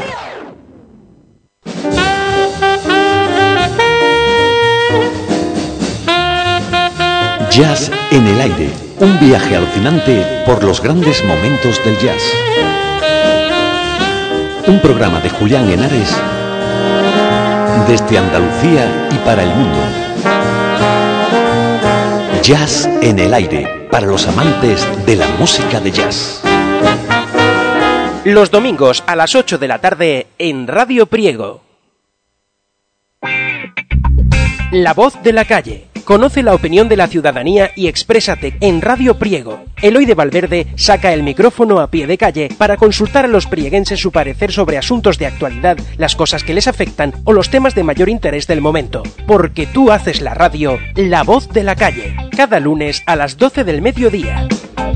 Jazz en el aire. Un viaje alucinante por los grandes momentos del jazz. Un programa de Julián Henares desde Andalucía y para el mundo. Jazz en el aire, para los amantes de la música de jazz. Los domingos a las ocho de la tarde en Radio Priego. La voz de la calle. Conoce la opinión de la ciudadanía y exprésate en Radio Priego. Eloy de Valverde saca el micrófono a pie de calle para consultar a los prieguenses su parecer sobre asuntos de actualidad, las cosas que les afectan o los temas de mayor interés del momento. Porque tú haces la radio, La Voz de la Calle, cada lunes a las doce del mediodía.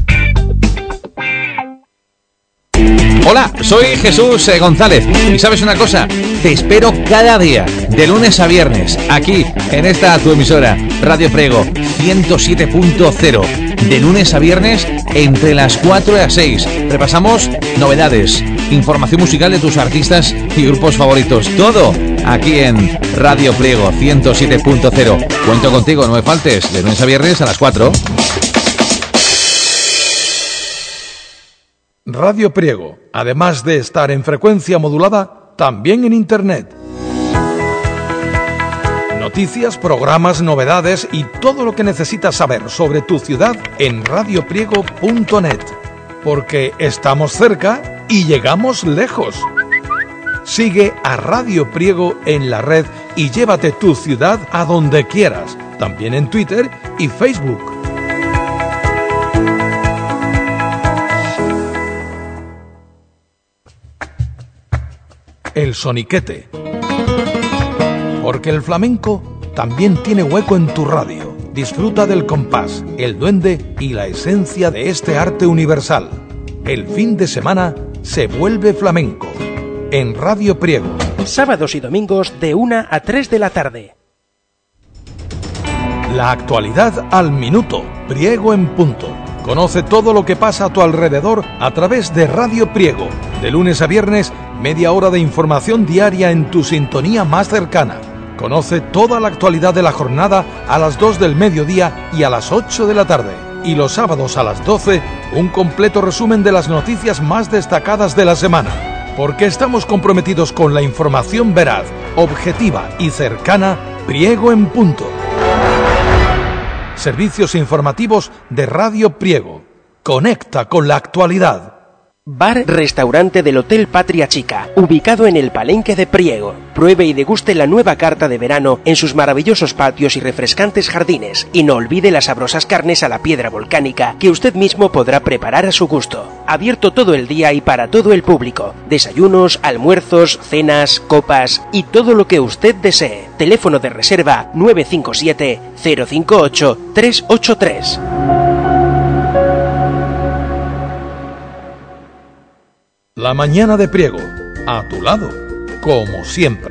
Hola, soy Jesús eh, González y ¿sabes una cosa? Te espero cada día, de lunes a viernes, aquí, en esta tu emisora, Radio Priego, ciento siete punto cero, de lunes a viernes, entre las cuatro y las seis. Repasamos novedades, información musical de tus artistas y grupos favoritos, todo aquí en Radio Priego, ciento siete punto cero. Cuento contigo, no me faltes, de lunes a viernes a las cuatro. Radio Priego, además de estar en frecuencia modulada, también en Internet. Noticias, programas, novedades y todo lo que necesitas saber sobre tu ciudad en radio priego punto net. Porque estamos cerca y llegamos lejos. Sigue a Radio Priego en la red y llévate tu ciudad a donde quieras, también en Twitter y Facebook. El soniquete. Porque el flamenco también tiene hueco en tu radio. Disfruta del compás, el duende y la esencia de este arte universal. El fin de semana se vuelve flamenco. En Radio Priego. Sábados y domingos de una a tres de la tarde. La actualidad al minuto. Priego en punto. Conoce todo lo que pasa a tu alrededor a través de Radio Priego. De lunes a viernes, media hora de información diaria en tu sintonía más cercana. Conoce toda la actualidad de la jornada a las dos del mediodía y a las ocho de la tarde. Y los sábados a las doce, un completo resumen de las noticias más destacadas de la semana. Porque estamos comprometidos con la información veraz, objetiva y cercana. Priego en punto. Servicios informativos de Radio Priego. Conecta con la actualidad. Bar-restaurante del Hotel Patria Chica, ubicado en el Palenque de Priego. Pruebe y deguste la nueva carta de verano en sus maravillosos patios y refrescantes jardines. Y no olvide las sabrosas carnes a la piedra volcánica que usted mismo podrá preparar a su gusto. Abierto todo el día y para todo el público. Desayunos, almuerzos, cenas, copas y todo lo que usted desee. Teléfono de reserva nueve cinco siete cero cinco ocho tres ocho tres. La mañana de Priego, a tu lado, como siempre.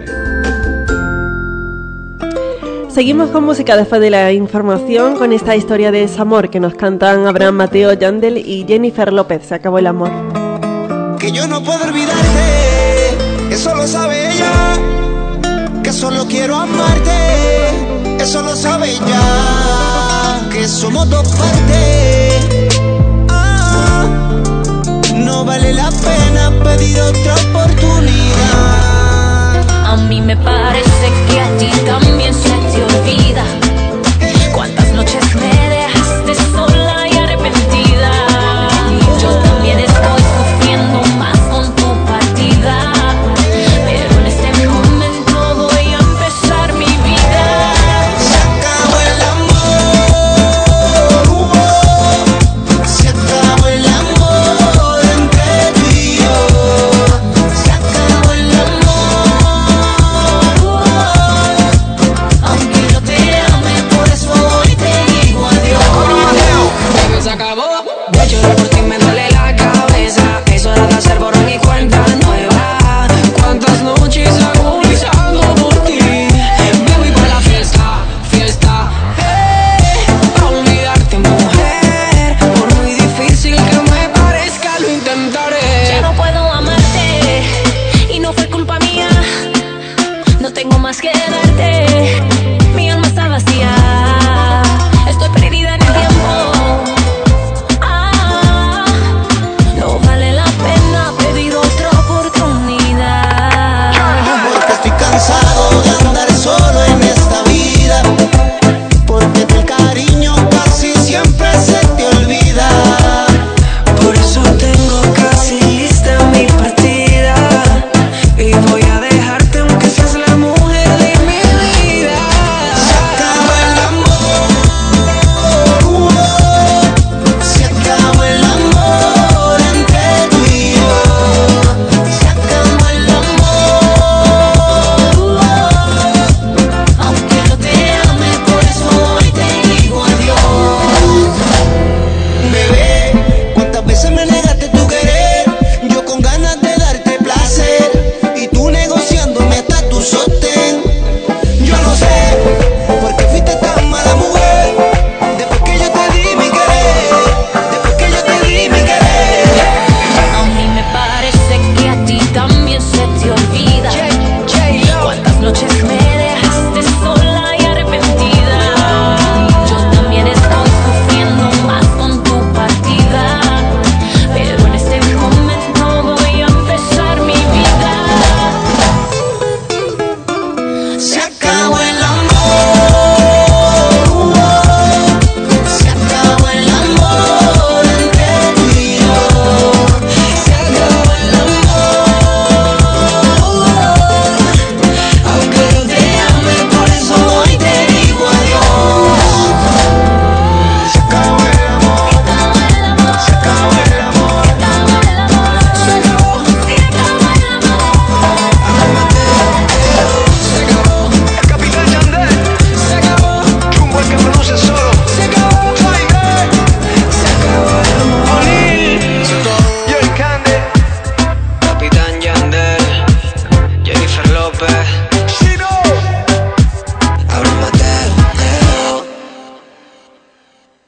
Seguimos con música después de la información, con esta historia de desamor que nos cantan Abraham Mateo, Yandel y Jennifer López. Se acabó el amor. Que yo no puedo olvidarte, eso lo sabe ella. Que solo quiero amarte, eso lo sabe ella. Que somos dos partes. No vale la pena pedir otra oportunidad. A mí me parece que a ti también se te olvida cuántas noches me dejaste sola y arrepentida. Yo también estoy sufriendo más con tu partida, pero en este momento voy a empezar mi vida. Se acabó el amor, se acabó el amor. Aunque yo te amo.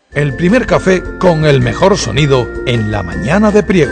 el primer café con el mejor sonido en la mañana de Priego.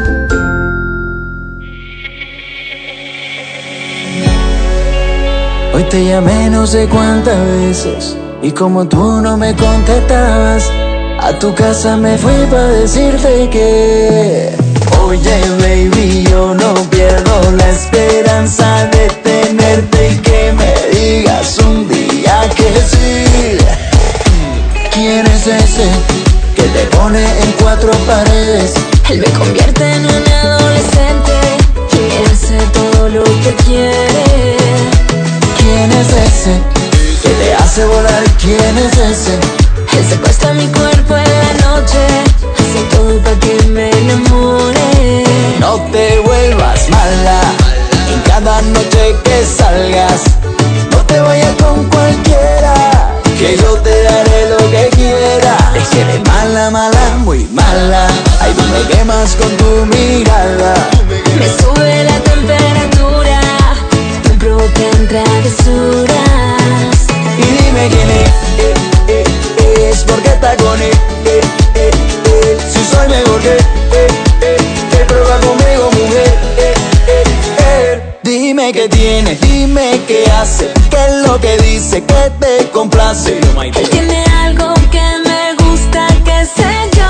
Hoy te llamé no sé cuántas veces y como tú no me contestabas, a tu casa me fui para decirte que oye baby, yo no pierdo la esperanza de tenerte y que me digas un día que sí. ¿Quién es ese que te pone en cuatro paredes? Él me convierte en un adolescente y me hace todo lo que quiere. ¿Quién es ese que te hace volar? ¿Quién es ese? Él secuestra mi cuerpo en la noche, hace todo para que me enamore. No te vuelvas mala en cada noche que salgas. No te vayas con cualquiera, que yo te daré lo que quiera. Es que eres mala, mala, muy mala. Ay, tú me quemas con tu mirada. Me sube la temperatura, me provocan travesuras. Y dime quién es, eh, eh, eh, es porque está con él, eh, eh, eh. Si soy mejor que, eh, eh, eh, prueba conmigo, mujer, eh, eh, eh. Dime qué tiene, dime qué hace, qué es lo que dice, que te complace. Él tiene algo que me gusta, que sé yo.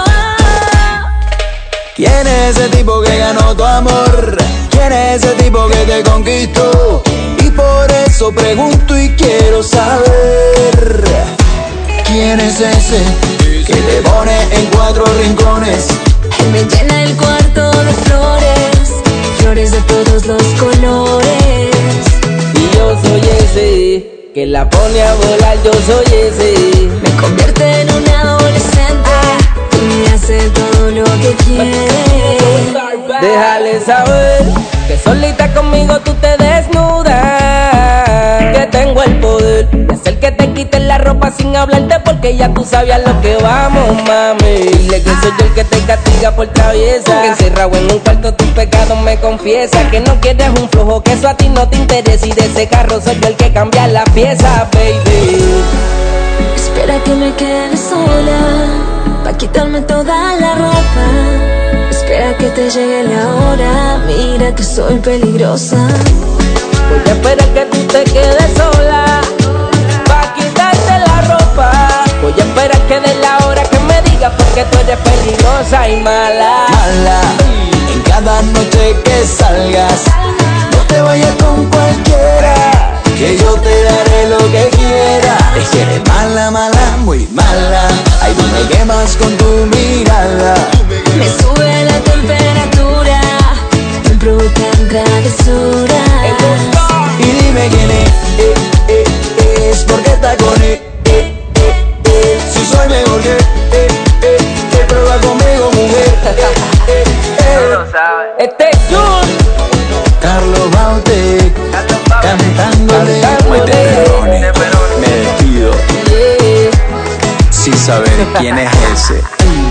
¿Quién es ese tipo que ganó tu amor? ¿Quién es ese tipo que te conquistó? Y por eso pregunto y quiero saber. ¿Quién es ese que te pone en cuatro rincones? Él me llena el cuarto de flores, flores de todos los colores. Y yo soy ese que la pone a volar, yo soy ese. Me convierte en un adolescente y me hace todo lo que quiere. Déjale saber que solita conmigo tú te desnudas, que tengo el poder de hacer que te quites la ropa sin hablarte, porque ya tú sabías lo que vamos, mami. Dile que soy yo el que te castiga por traviesa, que encerrado en un cuarto tus pecados me confiesa, que no quieres un flojo, que eso a ti no te interesa, y de ese carro soy yo el que cambia la pieza, baby. Espera que me quede sola, pa' quitarme toda la ropa. Espera que te llegue la hora, mira que soy peligrosa. Voy a esperar que tú te quedes sola, pa' quitarte la ropa. Voy a esperar que de la hora que me digas, porque tú eres peligrosa y mala. Mala, en cada noche que salgas. No te vayas con cualquiera, que yo te daré lo que quiera. Es que eres mala, mala, muy mala. Ay, tú me quemas con tu mirada. Me sube la temperatura, me provocan travesuras. Y dime quién es, eh, eh, eh, es porque está con él, eh, eh, eh. Si soy mejor que, eh, eh, eh, prueba conmigo, mujer, eh, eh, eh. Este es Jun Carlos Baute, cantándole. Muy de Peroni, me despido, yeah, sin saber quién es ese.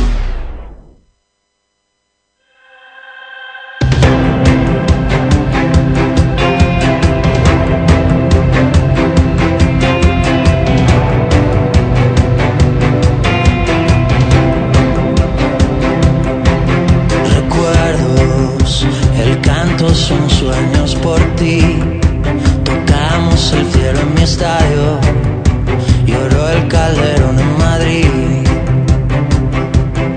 Son sueños por ti. Tocamos el cielo en mi estadio, lloró el Calderón en Madrid.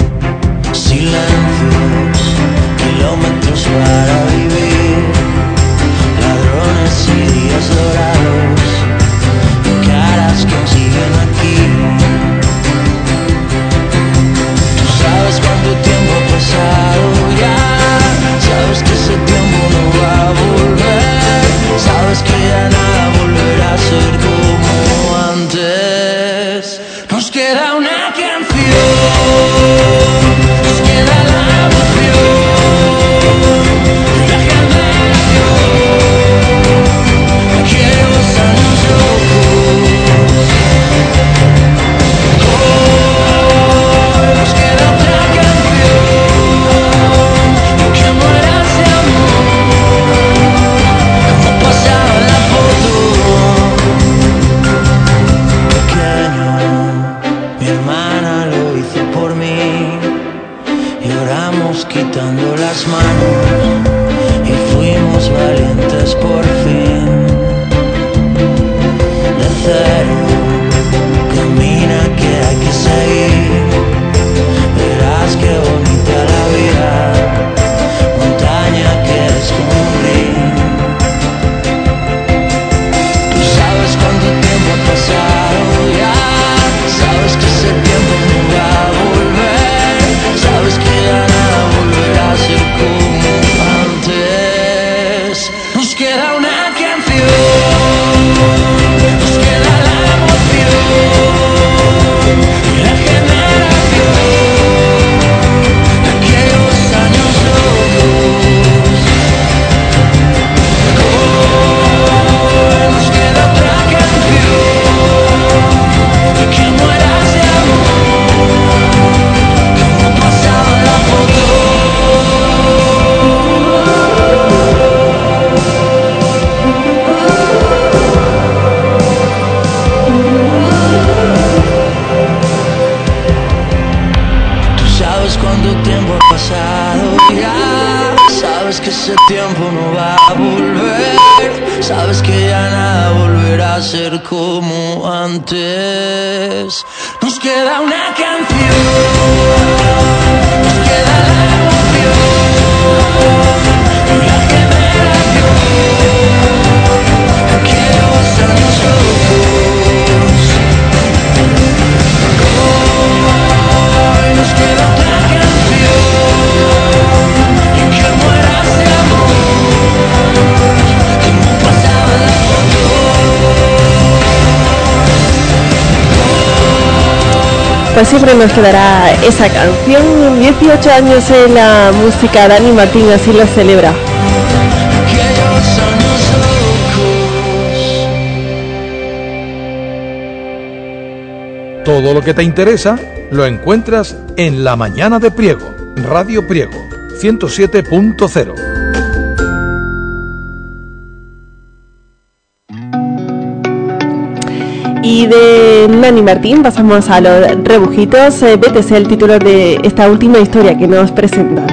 fuimos quitando las manos y fuimos valientes por fin. De cero, camina que hay que seguir. Verás qué bonita la vida, montaña que descubrir. Tú sabes cuánto tiempo ha pasado ya, sabes que ese tiempo no va a volver, sabes que ya nada volverá a ser como antes. Nos queda una canción, nos queda la emoción y la generación de aquellos años locos. Hoy nos queda otra canción que mueras de amor, como pasaba la foto. Tú sabes cuánto tiempo ha pasado ya, sabes que ese tiempo no va a volver, sabes que ya nada volverá a ser como antes. Nos queda una canción, nos queda la emoción y la generación de aquellos años locos. Hoy nos queda otra canción y que mueras de amor, como pasaba la foto. Pues siempre nos quedará esa canción. dieciocho años en la música, Dani Martín así lo celebra. Todo lo que te interesa lo encuentras en La Mañana de Priego, Radio Priego, ciento siete punto cero. Y de Dani Martín pasamos a los rebujitos. Eh, B T C, el título de esta última historia que nos presenta.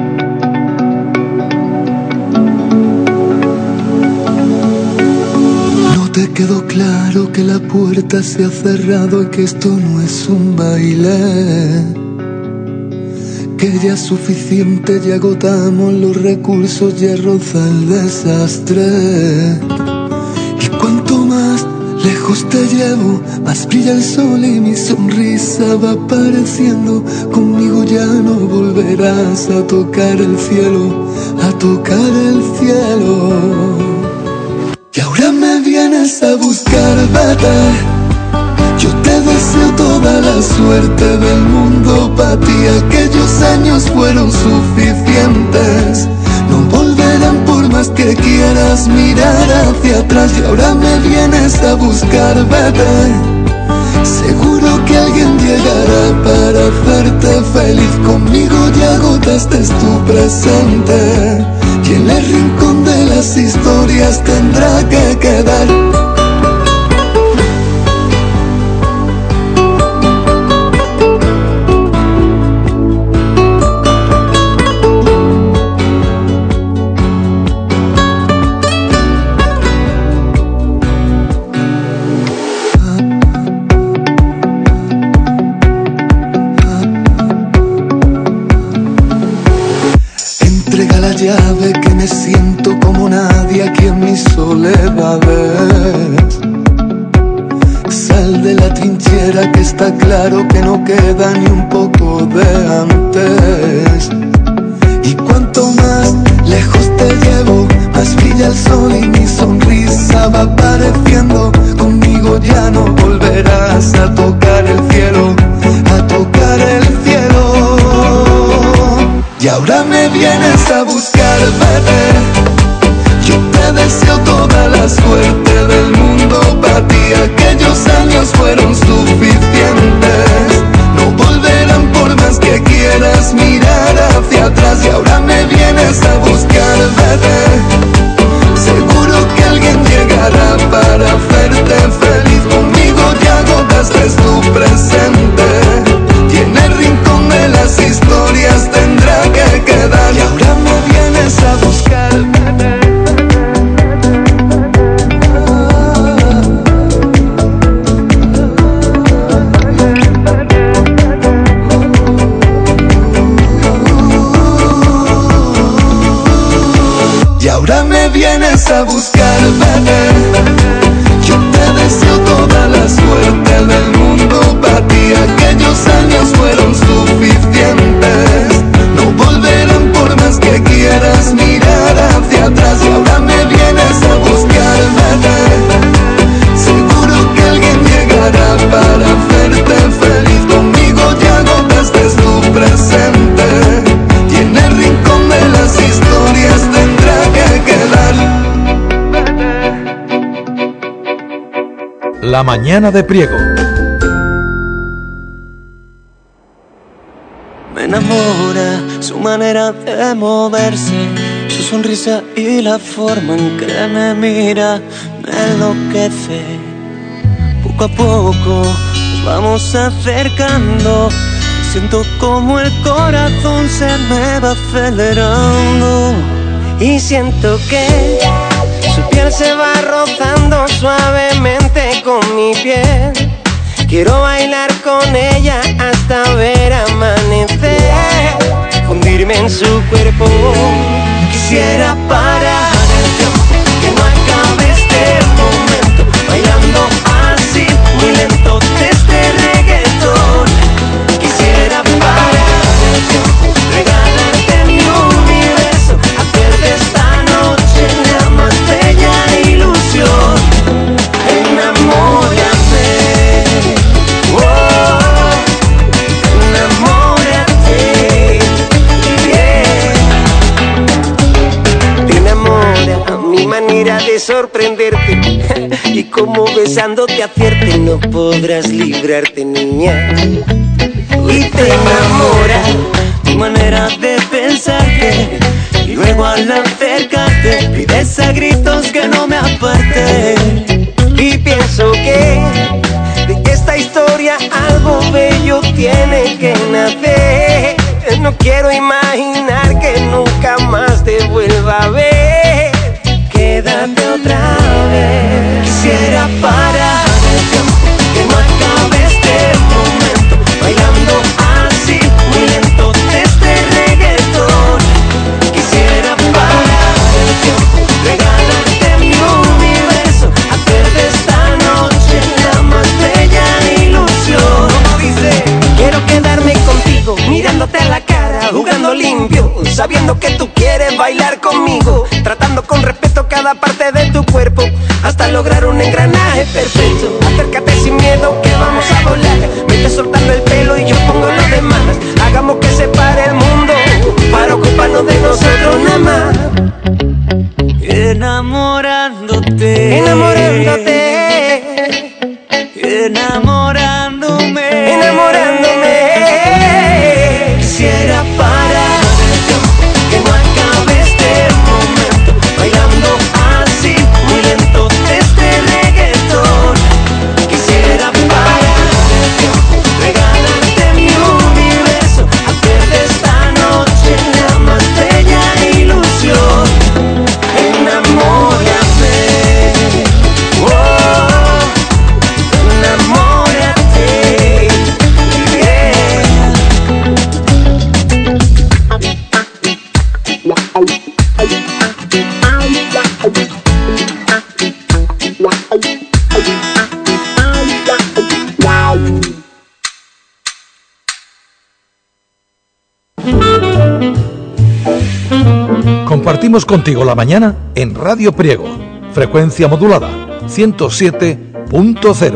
No te quedó claro que la puerta se ha cerrado y que esto no es un baile, que ya es suficiente, ya agotamos los recursos, ya roza el desastre. Y cuanto más lejos te llevo, más brilla el sol y mi sonrisa va apareciendo. Conmigo ya no volverás a tocar el cielo, a tocar el cielo. Y ahora me vienes a buscar, vete. Yo te deseo toda la suerte del mundo, pa' ti aquellos años fueron suficientes. No volverán por más que quieras mirar hacia atrás. Y ahora me vienes a buscar, vete. Seguro que alguien llegará para hacerte feliz. Conmigo ya agotaste tu presente, y en el rincón de las historias tendrá que quedar. Llave que me siento como nadie aquí en mis soledades. Sal de la trinchera que está claro que no queda ni un poco de antes. Y cuanto más lejos te llevo, más brilla el sol y mi sonrisa va apareciendo. Conmigo ya no volverás a tocar el cielo, a tocar el cielo. Y ahora me vienes a buscar, vete. Yo te deseo toda la suerte del mundo, pa' ti aquellos años fueron suficientes. No volverán por más que quieras mirar hacia atrás. Y ahora me vienes a buscar, vete. Seguro que alguien llegará para hacerte feliz. Conmigo ya agotaste tu presente, y en el rincón de las historias tendrá que vienes a buscarme. Yo te deseo toda la suerte del mundo, para ti aquellos años fueron suficientes. No volverán por más que quieras mirar hacia atrás, y ahora me vienes a buscarme. Seguro que alguien llegará para hacerte feliz, conmigo ya agotaste tu presente, y en el rincón de las historias tendrá que quedar. La mañana de Priego. Me enamora su manera de moverse, su sonrisa y la forma en que me mira me enloquece. Poco a poco nos vamos acercando, siento como el corazón se me va acelerando, y siento que su piel se va rozando suavemente con mi piel. Quiero bailar con ella hasta ver amanecer, fundirme en su cuerpo. Quisiera parar el tiempo, que no acabe este momento, bailando así muy lento de este reggaetón. Quisiera parar el tiempo, regalarte mi universo, hacer de esta noche la más bella ilusión. Enamórame, oh, enamórate, yeah. Te enamora a mi manera de sorprenderte, y como besándote hacerte no podrás librarte, niña. Y te enamora tu manera de pensarte, y luego al acercarte pides a gritos que no me aparte. Y pienso que de esta historia algo bello tiene que nacer. No quiero imaginar que nunca más te vuelva a ver. Quédate otra vez. Quisiera parar el tiempo, que no acabe este momento, bailando así muy lento de este reggaetón. Quisiera parar el tiempo, regalarte mi universo, hacer de esta noche la más bella ilusión. Como dice, quiero quedarme contigo, mirándote a la cara, jugando limpio, sabiendo que tú quieres bailar conmigo, tratando con respeto cada parte de tu cuerpo, hasta lograr un engranaje perfecto. Acércate sin miedo que vamos a volar, vete soltando el pelo y yo pongo lo demás. Hagamos que se pare el mundo para ocuparnos de nosotros nada más. Enamorándote, enamorándote, enamorándome, enamorándome. Quisiera parar el tiempo, que no acabe este momento, bailando así muy lento de este reggaetón. Quisiera parar el tiempo, regalarte mi universo, hacer de esta noche la más bella ilusión. Enamórame, oh, enamórate, yeah. Compartimos contigo la mañana en Radio Priego, frecuencia modulada ciento siete punto cero.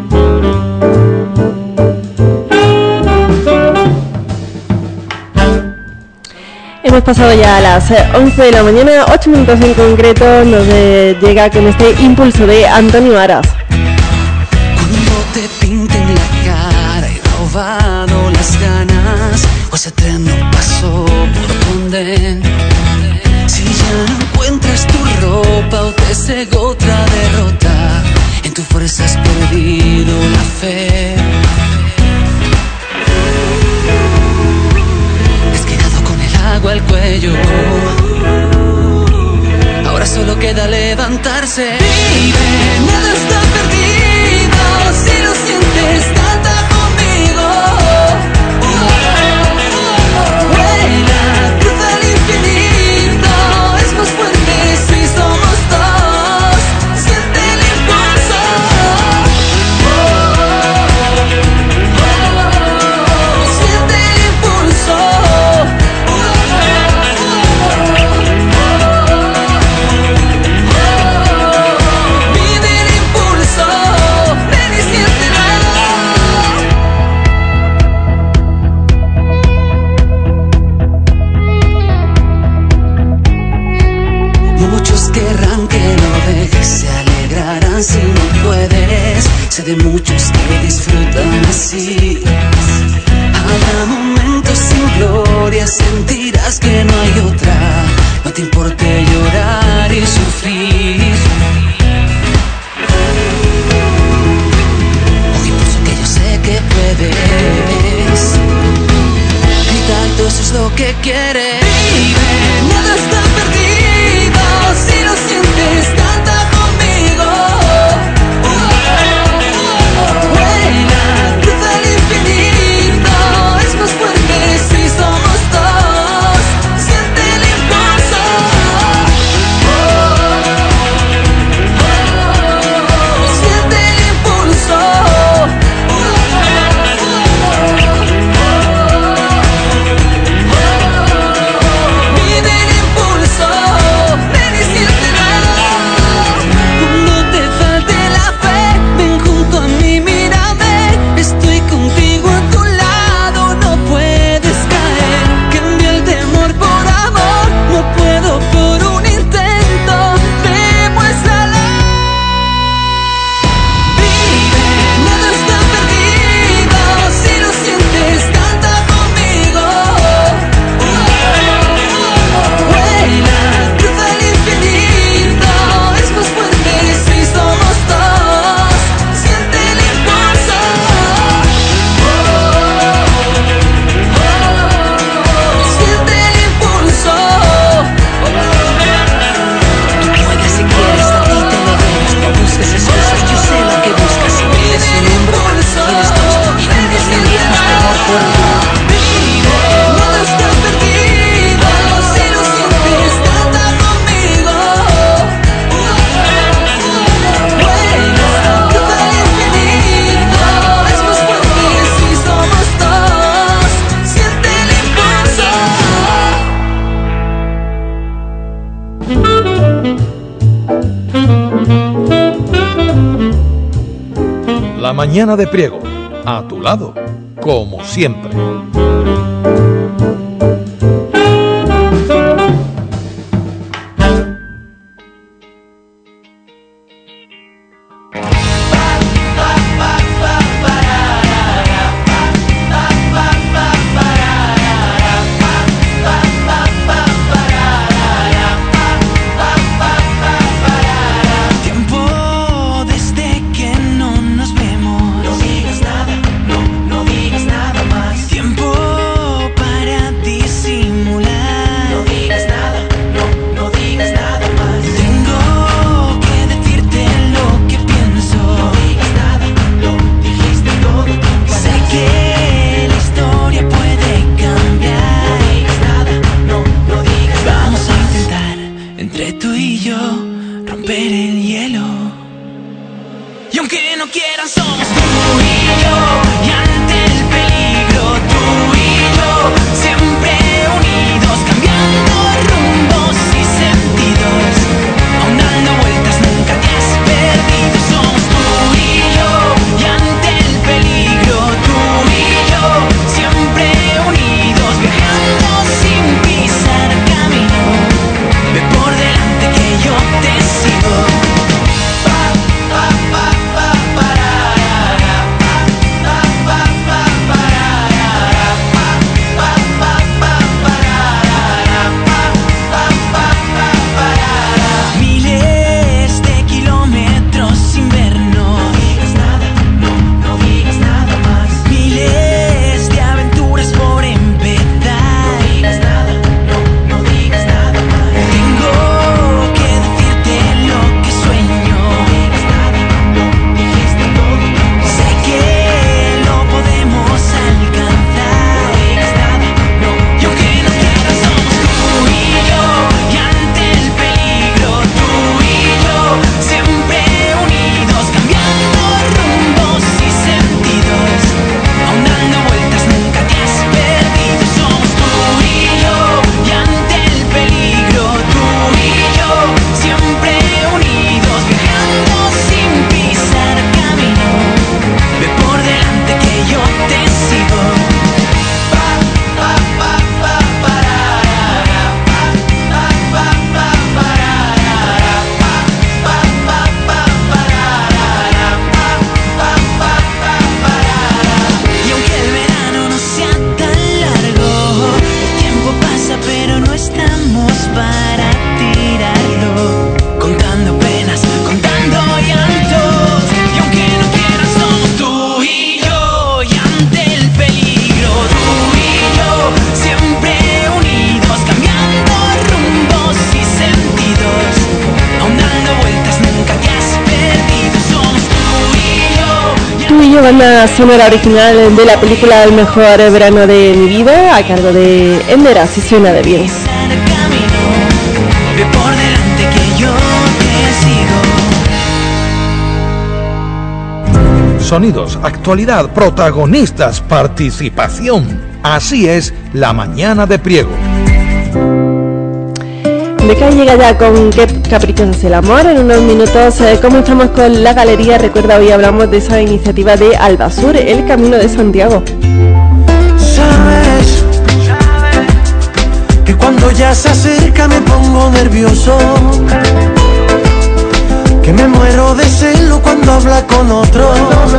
Hemos pasado ya a las once de la mañana, ocho minutos en concreto, nos eh, llega con este impulso de Antonio Aras. Cuando te pinten la cara y robado las ganas, o ese tren no pasó por donde. Si ya no encuentras tu ropa o te cegó otra derrota, en tu fuerza has perdido la fe. Has quedado con el agua al cuello, ahora solo queda levantarse. Vive, nada está perdido, si lo sientes canta conmigo. Vuela, cruza el infinito, es más fuerte si somos que sentirás que no hay otra. No te importe llorar y sufrir. Hoy pienso que yo sé que puedes. Grita alto, eso es lo que quieres. Vive, nada está perdido. Si lo sientes, canta conmigo. Vuela, cruza el infinito. Es más fuerte si somos dos. Siente el impulso. Siente el impulso. Vive el impulso. Ven y siéntelo. Cuando te falte la fe, ven junto a mí, mírame. Estoy contigo a tu lado, no puedes caer. Cambia el temor por amor, no puedo por un intento. Demuéstrala. Vive, nada está perdido. Si lo sientes, canta conmigo. Vuela, cruza el infinito. Es más fuerte si somos dos. Siente el impulso. Siente el impulso. Juega si quieres, a ti te lo doy. No busques excusas, yo sé lo que buscas. Si pides un hombro, tienes dos. Y antes de enviar más temor por amor. Vive, nada está perdido. Si lo sientes, canta conmigo. Vuela, cruza el infinito. Es más fuerte si somos dos. Siente el impulso. La mañana de Priego, a tu lado, como siempre. Tiempo desde que no nos vemos. No digas nada, no, no digas nada más. Tiempo banda sonora original de la película El mejor verano de mi vida, a cargo de Ender, así suena de bien. Ve por delante que yo te sigo. Sonidos, actualidad, protagonistas, participación. Así es La Mañana de Priego. Beca llega ya con Qué caprichoso es el amor. En unos minutos eh, comenzamos con la galería. Recuerda, hoy hablamos de esa iniciativa de Albasur, el Camino de Santiago. Sabes que cuando ya se acerca me pongo nervioso, que me muero de celo cuando habla con otro.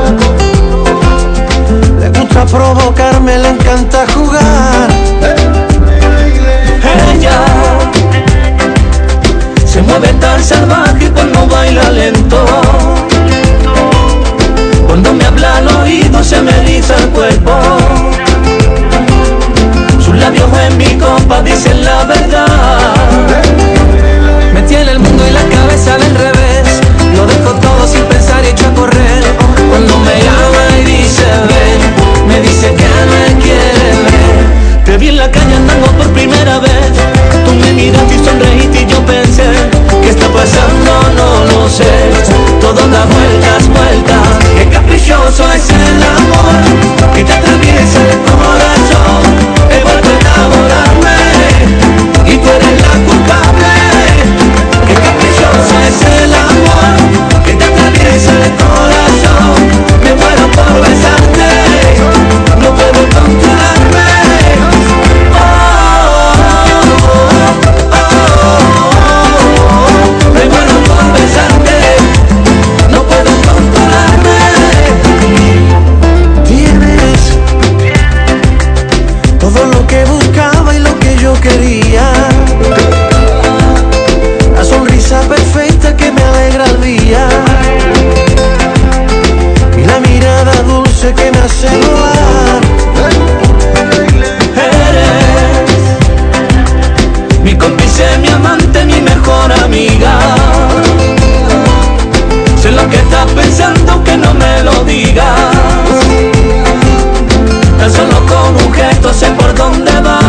Le gusta provocarme, le encanta jugar. Ella se mueve tan salvaje cuando baila lento. Cuando me habla al oído se me eriza el cuerpo. Sus labios en mi copa dicen la verdad. Me tiene el mundo y la cabeza del revés. Lo dejo todo sin pensar y echo a correr. Cuando me llama y dice ven, me dice que me quiere ver. Te vi en la calle andando por primera vez. Tú me miraste y sonreíste y yo pensé, ¿qué está pasando? No lo sé. Todo da vueltas, vueltas. Qué caprichoso es el amor que te atraviesa el corazón. He vuelto a enamorarme y tú eres la culpable. Qué caprichoso es el amor que te atraviesa el corazón. Me muero por besarte, no puedo controlarme. Me muero por besarte, no puedo controlarme. Tienes todo lo que buscaba y lo que yo quería. La sonrisa perfecta que me alegra el día y la mirada dulce que me hace volar. Eres mi cómplice, mi amante, mi mejor amiga. Sé lo que estás pensando aunque no me lo digas. Tan solo con un gesto sé por dónde vas.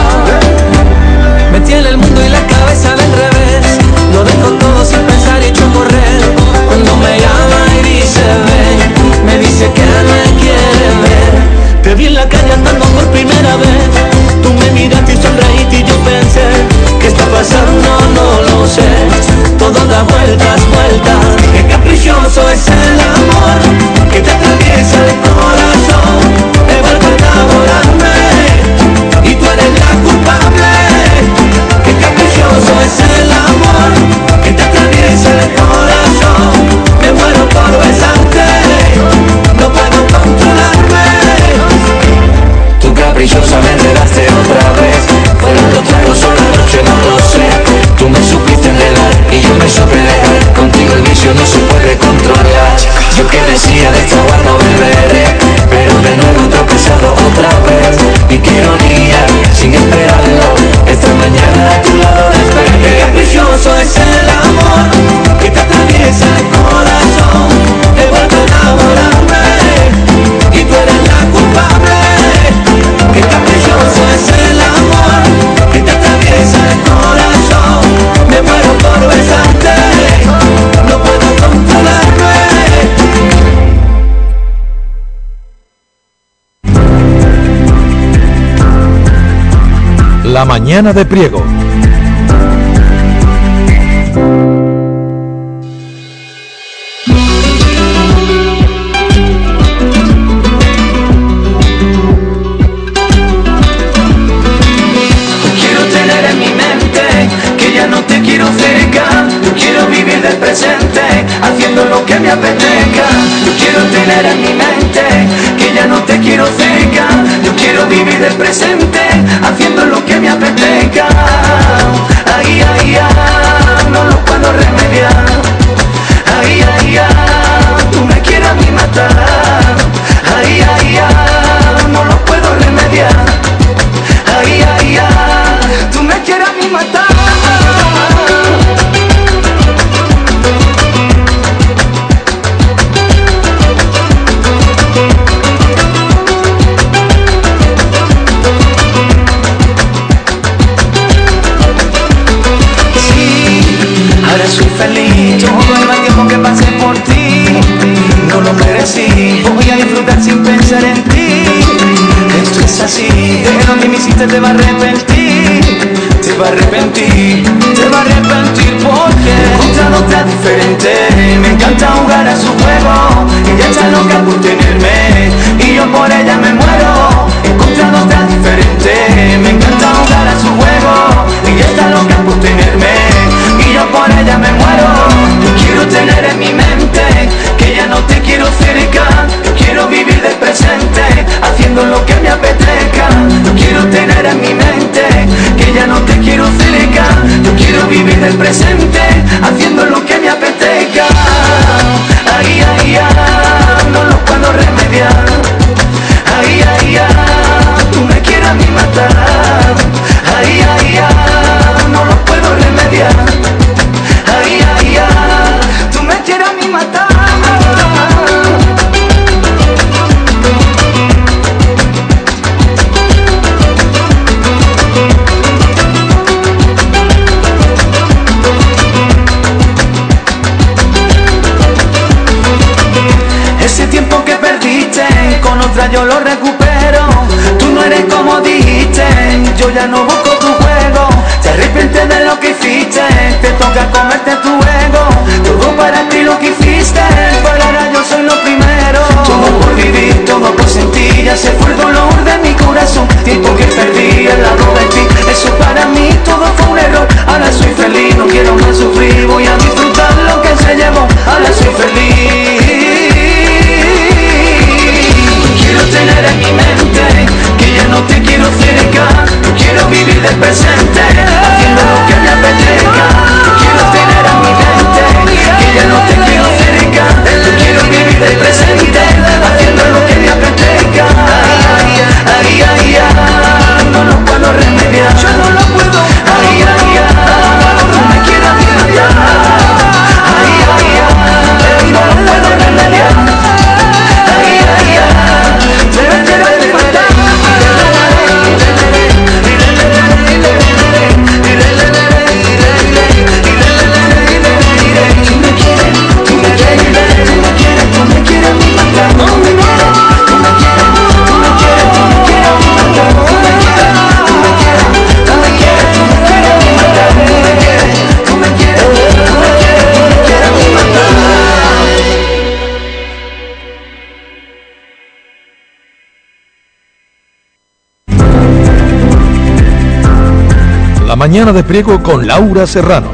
Me tiene el mundo y la cabeza del revés. Lo dejo todo sin pensar y echo a correr. Cuando me llama y dice ven, me dice que me quiere ver. Te vi en la calle andando por primera vez. Tú me miraste y sonreíste y yo pensé, ¿qué está pasando? No lo sé. Todo da vueltas, vueltas. Qué caprichoso es el amor que te atraviesa el corazón. He vuelto a enamorarme y tú eres la culpable. Qué caprichoso es el amor que te atraviesa el corazón. Me muero por besarte, no puedo controlarme. Tu caprichosa me enredaste otra vez. Fueron los tragos o la noche, no lo sé. Tú me supiste enredar y yo me supe dejar. Contigo el vicio no se puede controlar. Yo que decía de esta agua no beberé, pero de nuevo he tropezado otra vez. Y qué ironía, sin esperarlo, esta mañana a tu lado desperté. Qué caprichoso es el amor que te atraviesa el corazón. He vuelto a enamorarme y tú eres la culpable. Qué caprichoso es el amor que te atraviesa el corazón. Me muero por besarte, no puedo controlarme. La Mañana de Priego. Quiero tener en mi mente que ya no te quiero cerca. Yo quiero vivir del presente, haciendo lo que me apetezca. Yo quiero tener en mi mente que ya no te quiero cerca. Yo quiero vivir del presente, haciendo lo que me apetezca. Ay, ay, ay, no lo puedo remediar. Ay, ay, ay, tú me quieres a mí matar. Ay, ay, ay, no lo puedo remediar. Ay, ay, ay, tú me quieres a mí matar. que me hiciste te va a arrepentir, te va a arrepentir, te va a arrepentir porque he encontrado otra diferente. Me encanta jugar a su juego, ella está loca por tenerme y yo por ella me muero. He encontrado otra diferente, me encanta jugar a su juego, ella está loca por tenerme y yo por ella me muero. Yo quiero tener en mi mente que ya no te quiero cerca, yo quiero vivir del presente, haciendo lo que me apetezca. Yo quiero tener en mi mente que ya no te quiero cerca, yo quiero vivir del presente, haciendo lo que me apetezca. Ay, ay, ay, no lo puedo remediar. Ay, ay, ay, tú me quieres a mí matar. Ay, ay, ay, no lo puedo remediar. Ay, ay, ay, tú me quieres a mí matar. Ese tiempo que perdiste con otra yo lo recupero. Tú no eres como dijiste, yo ya no busco tu juego. Te arrepientes de lo que hiciste, te toca comerte tu ego. Todo para ti lo que hiciste, para ahora yo soy lo primero. Todo por vivir, todo por sentir, ya se fue el dolor de mi corazón. Tiempo que perdí al lado de ti, eso para mí todo fue un error. Ahora soy feliz, no quiero más sufrir, voy a disfrutar lo que se llevó. Ahora soy feliz. Quiero tener en mi mente que ya no te quiero cerca, yo quiero vivir del presente, haciendo lo que me apetezca. Yo quiero tener en mi mente que ya no te quiero cerca, yo quiero vivir del presente, haciendo lo que me apetezca. Ay, ay, ay, no lo puedo remediar. Yo no lo puedo. Ay, ay, ay, tú me quieres matar. Ay, ay, ay, no lo puedo remediar. Ay, ay, ay, tú me quieres matar. La mañana de Priego con Laura Serrano.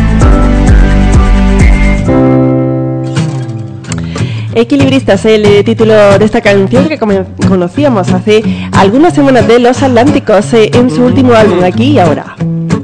Equilibristas, el título de esta canción que conocíamos hace algunas semanas de Los Atlánticos en su último álbum, Aquí y Ahora.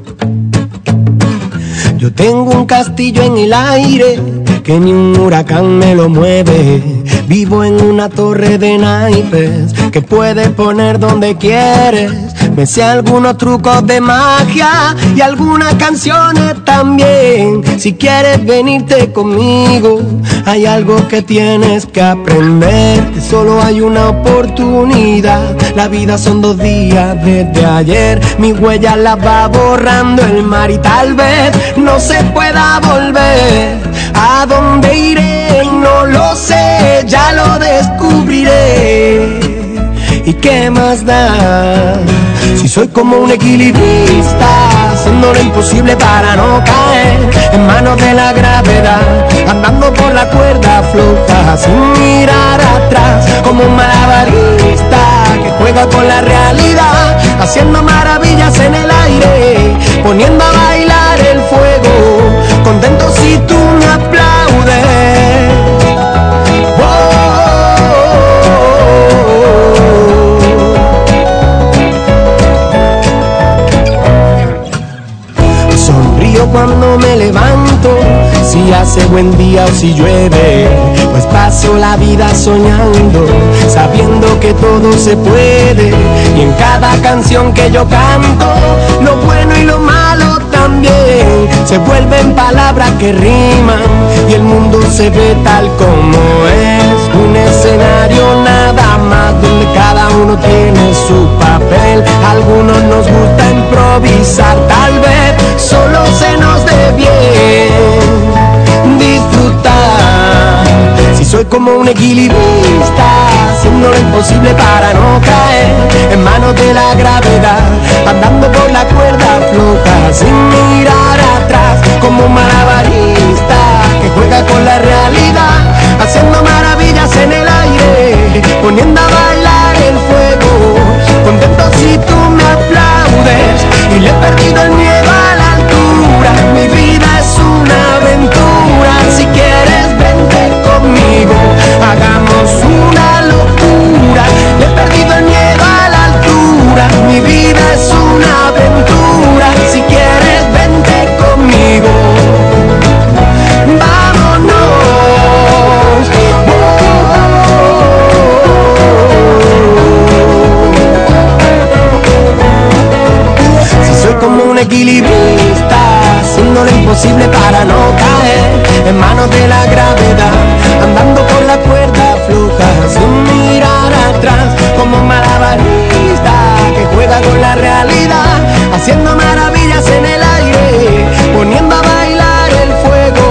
Yo tengo un castillo en el aire que ni un huracán me lo mueve. Vivo en una torre de naipes que puedes poner donde quieres. Me sé algunos trucos de magia y algunas canciones también. Si quieres venirte conmigo, hay algo que tienes que aprender. Que solo hay una oportunidad. La vida son dos días desde ayer. Mi huella la va borrando el mar y tal vez no se pueda volver. ¿A dónde iré? No lo sé, ya lo descubriré. ¿Y qué más da? Si soy como un equilibrista, haciendo lo imposible para no caer en manos de la gravedad, andando por la cuerda floja sin mirar atrás, como un malabarista que juega con la realidad, haciendo maravillas en el aire, poniendo a bailar el fuego, contento si tú me aplaudes. Cuando me levanto, si hace buen día o si llueve, pues paso la vida soñando, sabiendo que todo se puede. Y en cada canción que yo canto, lo bueno y lo malo también se vuelven palabras que riman y el mundo se ve tal como es. Un escenario nada más donde cada uno tiene su papel. A algunos nos gusta improvisar, tal vez solo se nos dé bien disfrutar. Si soy como un equilibrista, haciendo haciendo lo imposible para no caer en manos de la gravedad, andando por la cuerda floja sin mirar atrás, como un malabarista que juega con la realidad, haciendo maravillas en el aire, poniendo a bailar el fuego, contento si tú me aplaudes, y le he perdido el miedo a la altura, mi vida es una aventura, si quieres vente conmigo, hagamos una locura, le he perdido el miedo a la altura, mi vida es una aventura, si quieres vente conmigo, vámonos. Si soy como un equilibrista, haciendo lo imposible para no caer en manos de la gravedad, andando por la cuerda floja sin mirar atrás, como un malabarista que juega con la realidad, haciendo maravillas en el aire, poniendo a bailar el fuego,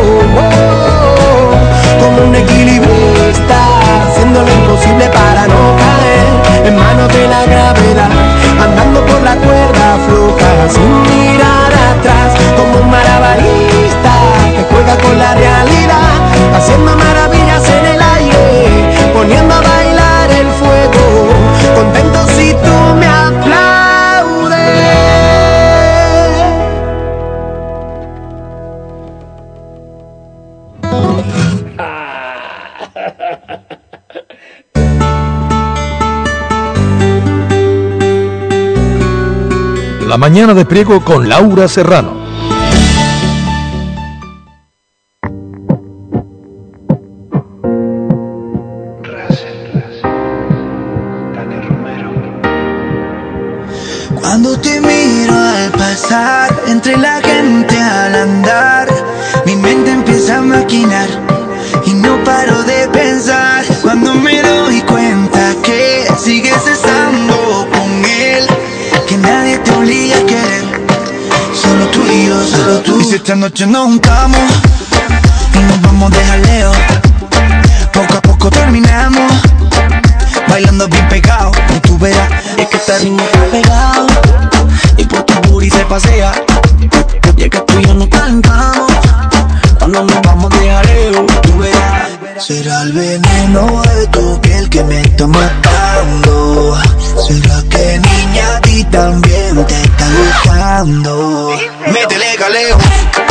oh, como un equilibrista, haciendo lo imposible para no caer en manos de la gravedad, andando por la cuerda floja sin mirar atrás, como un malabarista que juega con la realidad, haciendo maravillas en el aire, poniendo a bailar el fuego, contento si tú me aplaudes. La mañana de Priego con Laura Serrano. Cuando te miro al pasar, entre la gente al andar, mi mente empieza a maquinar y no paro de pensar. Cuando me doy cuenta que sigues estando con él, que nadie te obliga a querer, solo tú y yo, solo tú. Y si esta noche nos juntamos y nos vamos de jaleo, poco a poco terminamos bailando bien pegado, y tú verás, es que este ritmo está pegado y por tu booty se pasea, y es que tú y yo nos calentamos cuando nos vamos de jaleo, tú verás. Será el veneno de tu piel que me está matando, será que niña a ti también te está gustando. Métele galeo,